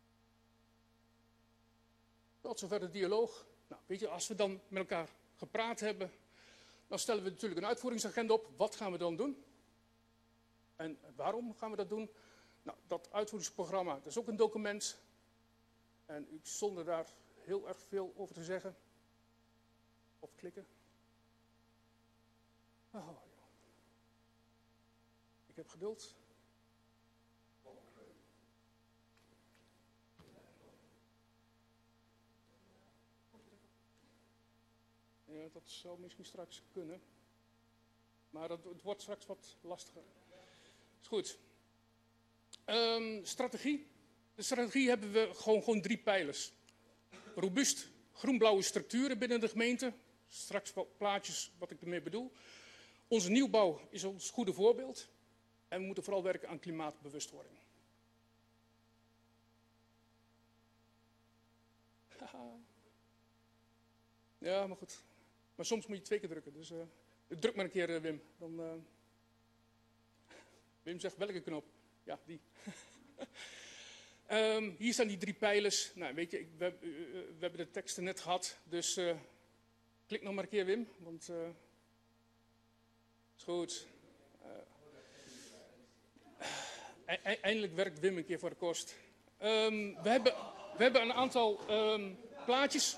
Tot zover de dialoog. Nou, weet je, als we dan met elkaar gepraat hebben, dan stellen we natuurlijk een uitvoeringsagenda op. Wat gaan we dan doen? En waarom gaan we dat doen? Nou, dat uitvoeringsprogramma, dat is ook een document. En zonder daar heel erg veel over te zeggen. Of klikken. Oh, ja. Ik heb geduld. Ja, dat zou misschien straks kunnen. Maar het wordt straks wat lastiger. Is goed. Strategie. De strategie hebben we gewoon 3 pijlers. Robuust groen-blauwe structuren binnen de gemeente. Straks wat plaatjes wat ik ermee bedoel. Onze nieuwbouw is ons goede voorbeeld. En we moeten vooral werken aan klimaatbewustwording. Ja, maar goed. Maar soms moet je 2 keer drukken. Dus druk maar een keer, Wim. Dan, Wim zegt welke knop? Ja, die. Hier staan die 3 pijlers. Nou, weet je, we hebben de teksten net gehad. Dus klik nog maar een keer, Wim. Want is goed. Eindelijk werkt Wim een keer voor de kost. We hebben een aantal plaatjes.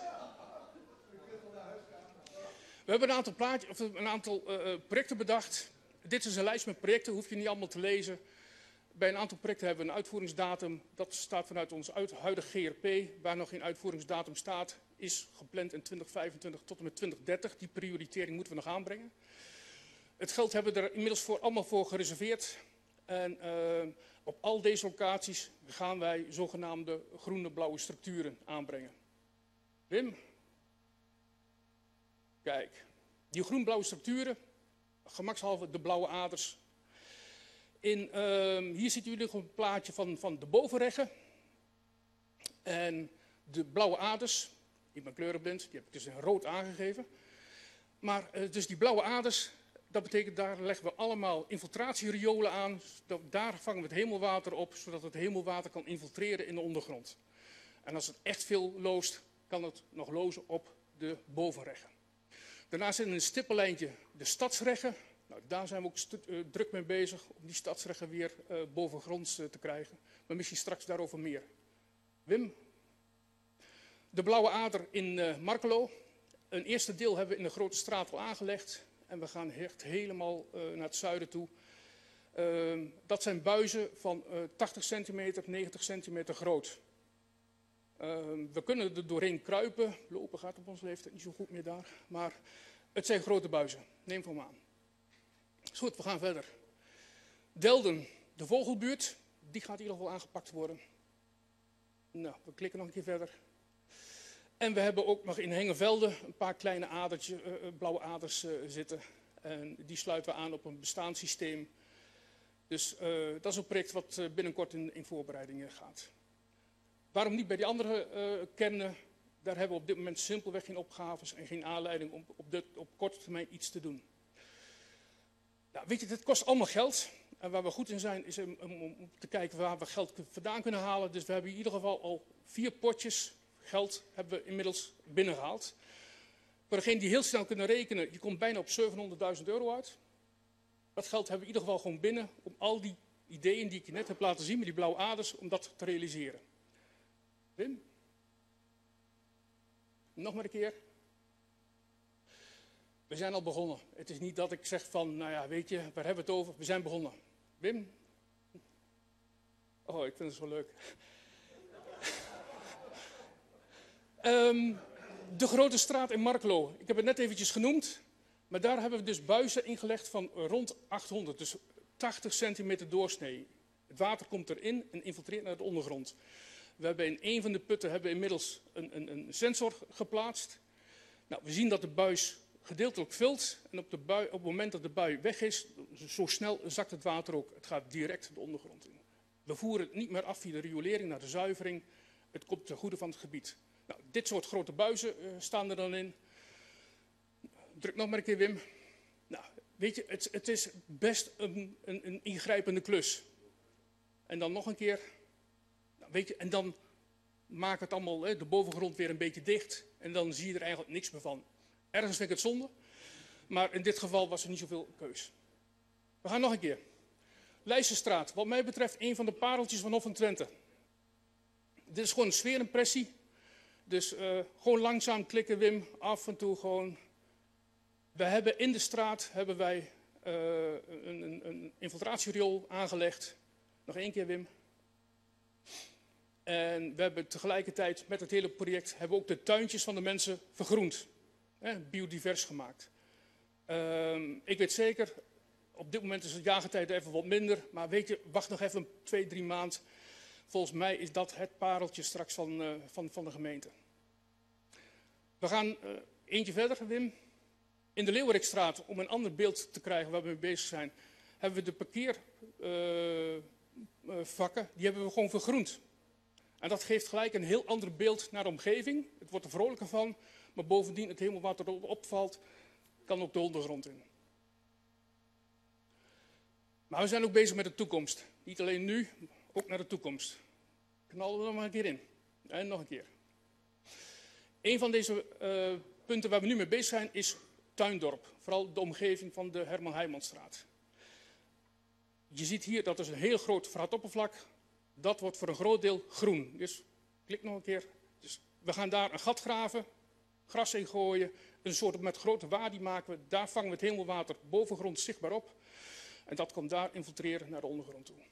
We hebben een aantal projecten bedacht. Dit is een lijst met projecten, hoef je niet allemaal te lezen. Bij een aantal projecten hebben we een uitvoeringsdatum. Dat staat vanuit ons huidige GRP, waar nog geen uitvoeringsdatum staat. Is gepland in 2025 tot en met 2030. Die prioritering moeten we nog aanbrengen. Het geld hebben we er inmiddels allemaal voor gereserveerd. En op al deze locaties gaan wij zogenaamde groene-blauwe structuren aanbrengen. Wim? Kijk, die groen-blauwe structuren, gemakshalve de blauwe aders. Hier ziet u nog een plaatje van de bovenreggen. En de blauwe aders, ik ben kleurenblind, die heb ik dus in rood aangegeven. Maar dus die blauwe aders, dat betekent daar leggen we allemaal infiltratieriolen aan. Daar vangen we het hemelwater op, zodat het hemelwater kan infiltreren in de ondergrond. En als het echt veel loost, kan het nog lozen op de bovenreggen. Daarnaast in een stippenlijntje de stadsreggen. Nou, daar zijn we ook druk mee bezig om die stadsreggen weer bovengronds te krijgen. Maar misschien straks daarover meer. Wim? De blauwe ader in Markelo. Een eerste deel hebben we in de Grote Straat al aangelegd. En we gaan echt helemaal naar het zuiden toe. Dat zijn buizen van 80 centimeter, 90 centimeter groot. We kunnen er doorheen kruipen. Lopen gaat op onze leeftijd niet zo goed meer daar. Maar het zijn grote buizen. Neem van me aan. Goed, we gaan verder. Delden, de vogelbuurt. Die gaat in ieder geval aangepakt worden. Nou, we klikken nog een keer verder. En we hebben ook nog in Hengevelde een paar kleine blauwe aders zitten. En die sluiten we aan op een bestaanssysteem. Dus dat is een project wat binnenkort in voorbereiding gaat. Waarom niet bij die andere kernen? Daar hebben we op dit moment simpelweg geen opgaves en geen aanleiding om op korte termijn iets te doen. Nou, weet je, dit kost allemaal geld. En waar we goed in zijn, is om te kijken waar we geld vandaan kunnen halen. Dus we hebben in ieder geval al 4 potjes geld hebben we inmiddels binnengehaald. Voor degene die heel snel kunnen rekenen, je komt bijna op €700.000 uit. Dat geld hebben we in ieder geval gewoon binnen om al die ideeën die ik je net heb laten zien met die blauwe aders, om dat te realiseren. Wim? Nog maar een keer. We zijn al begonnen. Het is niet dat ik zeg van, nou ja, weet je, waar hebben we het over? We zijn begonnen. Wim? Oh, ik vind het zo leuk. De Grote Straat in Markelo. Ik heb het net eventjes genoemd. Maar daar hebben we dus buizen ingelegd van rond 800. Dus 80 centimeter doorsnee. Het water komt erin en infiltreert naar de ondergrond. We hebben in een van de putten inmiddels een sensor geplaatst. Nou, we zien dat de buis gedeeltelijk vult. En op het moment dat de bui weg is, zo snel zakt het water ook. Het gaat direct de ondergrond in. We voeren het niet meer af via de riolering naar de zuivering. Het komt ten goede van het gebied. Nou, dit soort grote buizen staan er dan in. Druk nog maar een keer, Wim. Nou, weet je, het is best een ingrijpende klus. En dan nog een keer. Nou, weet je, en dan maakt het allemaal de bovengrond weer een beetje dicht. En dan zie je er eigenlijk niks meer van. Ergens vind ik het zonde. Maar in dit geval was er niet zoveel keus. We gaan nog een keer. Leijsenstraat, wat mij betreft een van de pareltjes van Hof van Twente. Dit is gewoon een sfeerimpressie. Dus gewoon langzaam klikken, Wim. Af en toe gewoon. We hebben in de straat een infiltratieriool aangelegd. Nog één keer, Wim. En we hebben tegelijkertijd met het hele project ook de tuintjes van de mensen vergroend. biodivers gemaakt. Ik weet zeker, op dit moment is het jaargetijde even wat minder, maar weet je, wacht nog even 2-3 maanden. Volgens mij is dat het pareltje straks van de gemeente. We gaan eentje verder, Wim. In de Leeuwerikstraat, om een ander beeld te krijgen waar we mee bezig zijn, hebben we de parkeervakken, die hebben we gewoon vergroend. En dat geeft gelijk een heel ander beeld naar de omgeving. Het wordt er vrolijker van, maar bovendien het hemelwater wat erop opvalt, kan ook de ondergrond in. Maar we zijn ook bezig met de toekomst. Niet alleen nu, ook naar de toekomst. Knallen we er maar een keer in. En nog een keer. Een van deze punten waar we nu mee bezig zijn is Tuindorp. Vooral de omgeving van de Herman Heijmansstraat. Je ziet hier, dat is een heel groot verhardoppervlak. Dat wordt voor een groot deel groen. Dus klik nog een keer. Dus we gaan daar een gat graven, gras in gooien, een soort met grote wadi maken we. Daar vangen we het hemelwater bovengrond zichtbaar op. En dat komt daar infiltreren naar de ondergrond toe.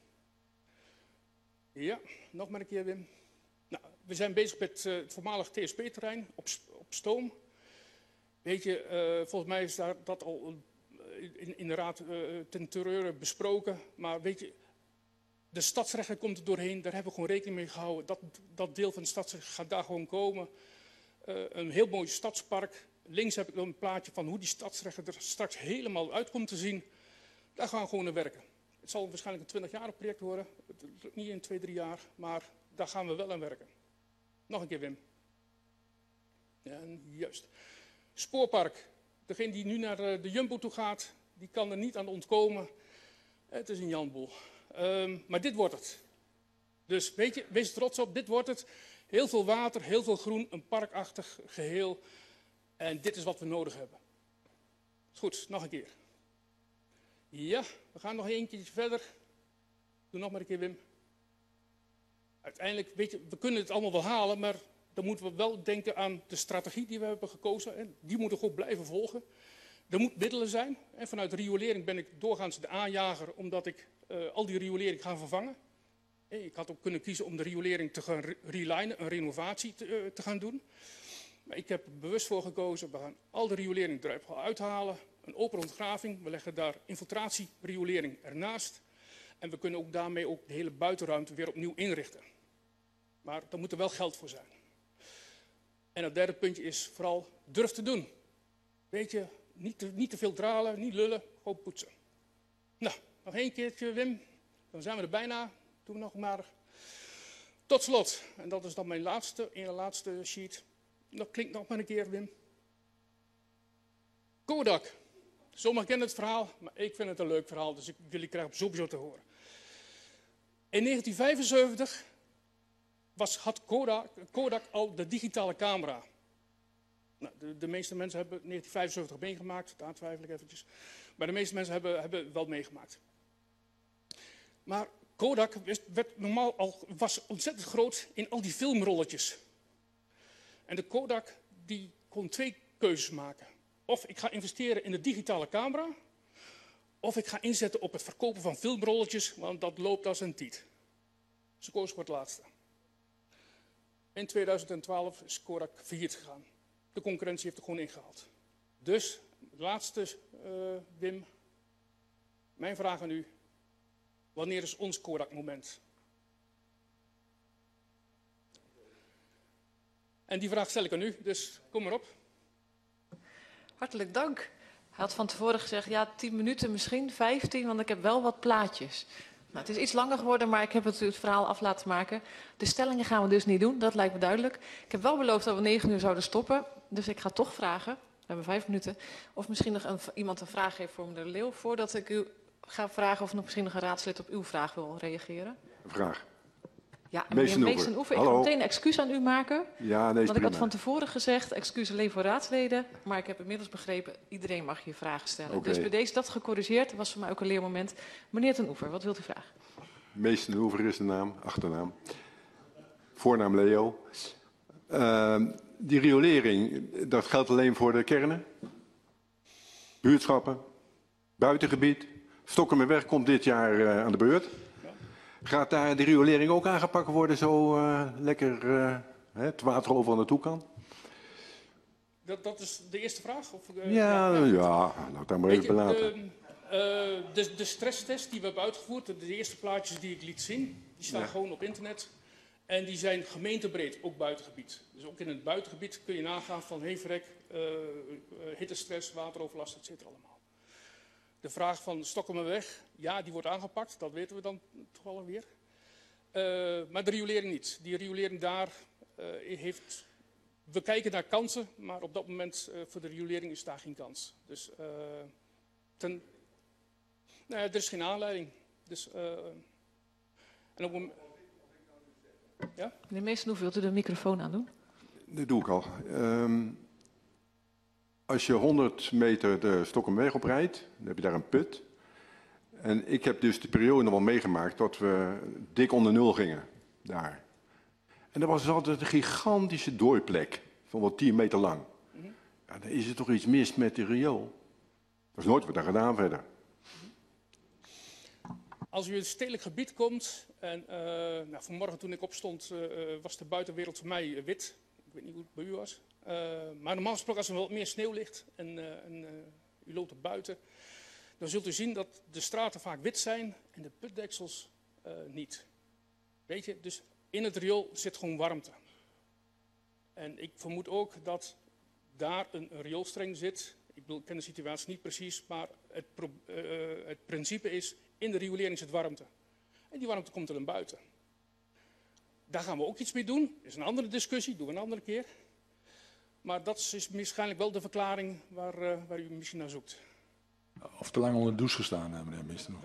Ja, nog maar een keer, Wim. Nou, we zijn bezig met het voormalig TSP-terrein op Stoom. Weet je, volgens mij is dat al in de raad ten terreure besproken. Maar weet je, de stadsrechter komt er doorheen. Daar hebben we gewoon rekening mee gehouden. Dat deel van de stadsrechter gaat daar gewoon komen. Een heel mooi stadspark. Links heb ik nog een plaatje van hoe die stadsrechter er straks helemaal uit komt te zien. Daar gaan we gewoon naar werken. Het zal waarschijnlijk een 20-jarig project worden. Niet in 2-3 jaar, maar daar gaan we wel aan werken. Nog een keer, Wim. Ja, juist. Spoorpark. Degene die nu naar de Jumbo toe gaat, die kan er niet aan ontkomen. Het is een janboel. Maar dit wordt het. Dus weet je, wees trots op, dit wordt het. Heel veel water, heel veel groen, een parkachtig geheel. En dit is wat we nodig hebben. Goed, nog een keer. Ja, we gaan nog eentje verder. Doe nog maar een keer, Wim. Uiteindelijk, weet je, we kunnen het allemaal wel halen, maar dan moeten we wel denken aan de strategie die we hebben gekozen. En die moeten we gewoon blijven volgen. Er moeten middelen zijn. En vanuit riolering ben ik doorgaans de aanjager, omdat ik al die riolering ga vervangen. Ik had ook kunnen kiezen om de riolering te gaan relinen, een renovatie te gaan doen. Maar ik heb er bewust voor gekozen, we gaan al de riolering eruit uithalen. Een open ontgraving, we leggen daar infiltratie-riolering ernaast. En we kunnen ook daarmee ook de hele buitenruimte weer opnieuw inrichten. Maar daar moet er wel geld voor zijn. En het derde puntje is vooral durf te doen. Weet je, niet te veel dralen, niet lullen, gewoon poetsen. Nou, nog één keertje, Wim. Dan zijn we er bijna. Doen we nog maar. Tot slot, en dat is dan mijn laatste sheet. Dat klinkt nog maar een keer, Wim. Kodak. Sommigen kennen het verhaal, maar ik vind het een leuk verhaal, dus jullie krijgen het sowieso te horen. In 1975 had Kodak al de digitale camera. Nou, de meeste mensen hebben 1975 meegemaakt, daar twijfel ik eventjes. Maar de meeste mensen hebben wel meegemaakt. Maar Kodak was ontzettend groot in al die filmrolletjes. En de Kodak die kon 2 keuzes maken. Of ik ga investeren in de digitale camera, of ik ga inzetten op het verkopen van filmrolletjes, want dat loopt als een tiet. Ze koos voor het laatste. In 2012 is Kodak failliet gegaan. De concurrentie heeft er gewoon ingehaald. Dus, laatste, Wim, mijn vraag aan u. Wanneer is ons Kodak-moment? En die vraag stel ik aan u, dus kom maar op. Hartelijk dank. Hij had van tevoren gezegd, ja, 10 minuten misschien, 15, want ik heb wel wat plaatjes. Nou, het is iets langer geworden, maar ik heb het verhaal af laten maken. De stellingen gaan we dus niet doen, dat lijkt me duidelijk. Ik heb wel beloofd dat we 9 uur zouden stoppen, dus ik ga toch vragen, we hebben 5 minuten, of misschien nog iemand een vraag heeft voor meneer Leeuw, voordat ik u ga vragen of nog misschien nog een raadslid op uw vraag wil reageren. Een vraag. Ja, meneer Meesten-Oever, ik ga meteen een excuus aan u maken. Ja, nee, want ik had van tevoren gezegd, excuus alleen voor raadsleden. Maar ik heb inmiddels begrepen, iedereen mag hier vragen stellen. Okay. Dus bij deze dat gecorrigeerd, was voor mij ook een leermoment. Meneer Ten Oever, wat wilt u vragen? Meesten-Oever is de naam, achternaam. Voornaam Leo. Die riolering, dat geldt alleen voor de kernen? Buurtschappen? Buitengebied? Stokkemerweg komt dit jaar aan de beurt. Gaat daar de riolering ook aangepakt worden, zo lekker het water overal naartoe kan? Dat is de eerste vraag? Of, laat daar maar even belaten. De stresstest die we hebben uitgevoerd, de eerste plaatjes die ik liet zien, die staan gewoon op internet. En die zijn gemeentebreed, ook buitengebied. Dus ook in het buitengebied kun je nagaan van verrek, hittestress, wateroverlast, dat zit er allemaal. De vraag van Stockholmweg, ja, die wordt aangepakt, dat weten we dan toevallig weer. Maar de riolering niet. Die riolering daar heeft... We kijken naar kansen, maar op dat moment voor de riolering is daar geen kans. Dus er is geen aanleiding. Dus, en op ja? Meneer Meestenhoef, wilt u de microfoon aandoen? Dat doe ik al. Als je 100 meter de Stockholmweg oprijdt, dan heb je daar een put. En ik heb dus de periode nog wel meegemaakt dat we dik onder nul gingen daar. En dat was dus altijd een gigantische dooiplek van wel 10 meter lang. Ja, dan is er toch iets mis met de riool. Dat is nooit wat daar gedaan verder. Als u in het stedelijk gebied komt, en vanmorgen toen ik opstond was de buitenwereld voor mij wit. Ik weet niet hoe het bij u was. Maar normaal gesproken als er wat meer sneeuw ligt en u loopt er buiten, dan zult u zien dat de straten vaak wit zijn en de putdeksels niet. Weet je, dus in het riool zit gewoon warmte. En ik vermoed ook dat daar een rioolstreng zit. Ik ken de situatie niet precies, maar het principe is, in de riolering zit warmte. En die warmte komt er dan buiten. Daar gaan we ook iets mee doen. Dat is een andere discussie, doen we een andere keer. Maar dat is waarschijnlijk wel de verklaring waar u misschien naar zoekt. Of te lang onder de douche gestaan, meneer Meestenhoef.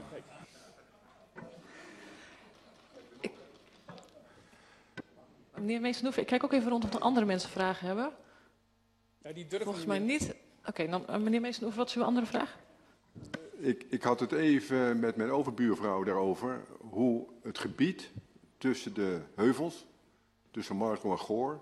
Meneer Meestenhoef, ik kijk ook even rond of er andere mensen vragen hebben. Ja, die durven Volgens mij niet. Oké, dan meneer Meestenhoef, wat is uw andere vraag? Ik had het even met mijn overbuurvrouw daarover, hoe het gebied tussen de heuvels, tussen Markel en Goor,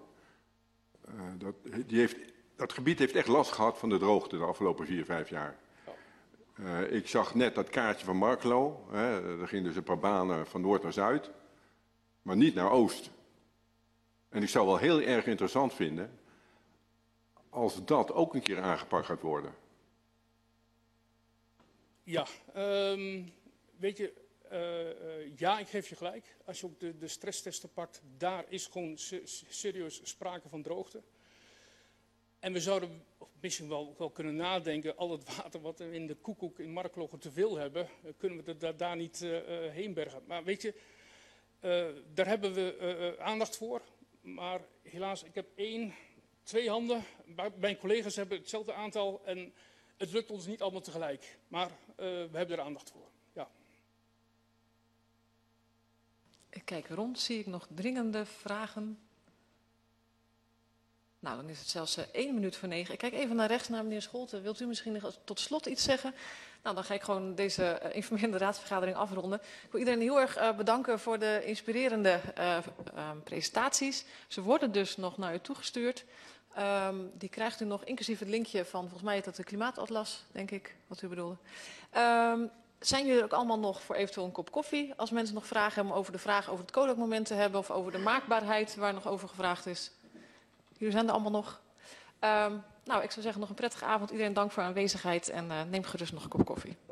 dat gebied heeft echt last gehad van de droogte de afgelopen 4-5 jaar. Ik zag net dat kaartje van Markelo, er gingen dus een paar banen van noord naar zuid, maar niet naar oost. En ik zou wel heel erg interessant vinden als dat ook een keer aangepakt gaat worden. Ja, weet je, ja, ik geef je gelijk. Als je ook de stresstesten pakt, daar is gewoon serieus sprake van droogte. En we zouden misschien wel kunnen nadenken, al het water wat we in de Koekoek in Markelo te veel hebben, kunnen we het daar niet heen bergen. Maar weet je, daar hebben we aandacht voor. Maar helaas, ik heb 2 handen. Mijn collega's hebben hetzelfde aantal en het lukt ons niet allemaal tegelijk. Maar we hebben er aandacht voor. Ja. Ik kijk rond, zie ik nog dringende vragen? Nou, dan is het zelfs 1 minuut voor 9. Ik kijk even naar rechts naar meneer Scholten. Wilt u misschien tot slot iets zeggen? Nou, dan ga ik gewoon deze informerende raadsvergadering afronden. Ik wil iedereen heel erg bedanken voor de inspirerende presentaties. Ze worden dus nog naar u toegestuurd. Die krijgt u nog, inclusief het linkje van, volgens mij heet dat de klimaatatlas, denk ik, wat u bedoelde. Zijn jullie er ook allemaal nog voor eventueel een kop koffie? Als mensen nog vragen hebben over de vraag over het Kodak-moment te hebben of over de maakbaarheid waar nog over gevraagd is. Jullie zijn er allemaal nog. Nou, ik zou zeggen nog een prettige avond. Iedereen dank voor aanwezigheid en neem gerust nog een kop koffie.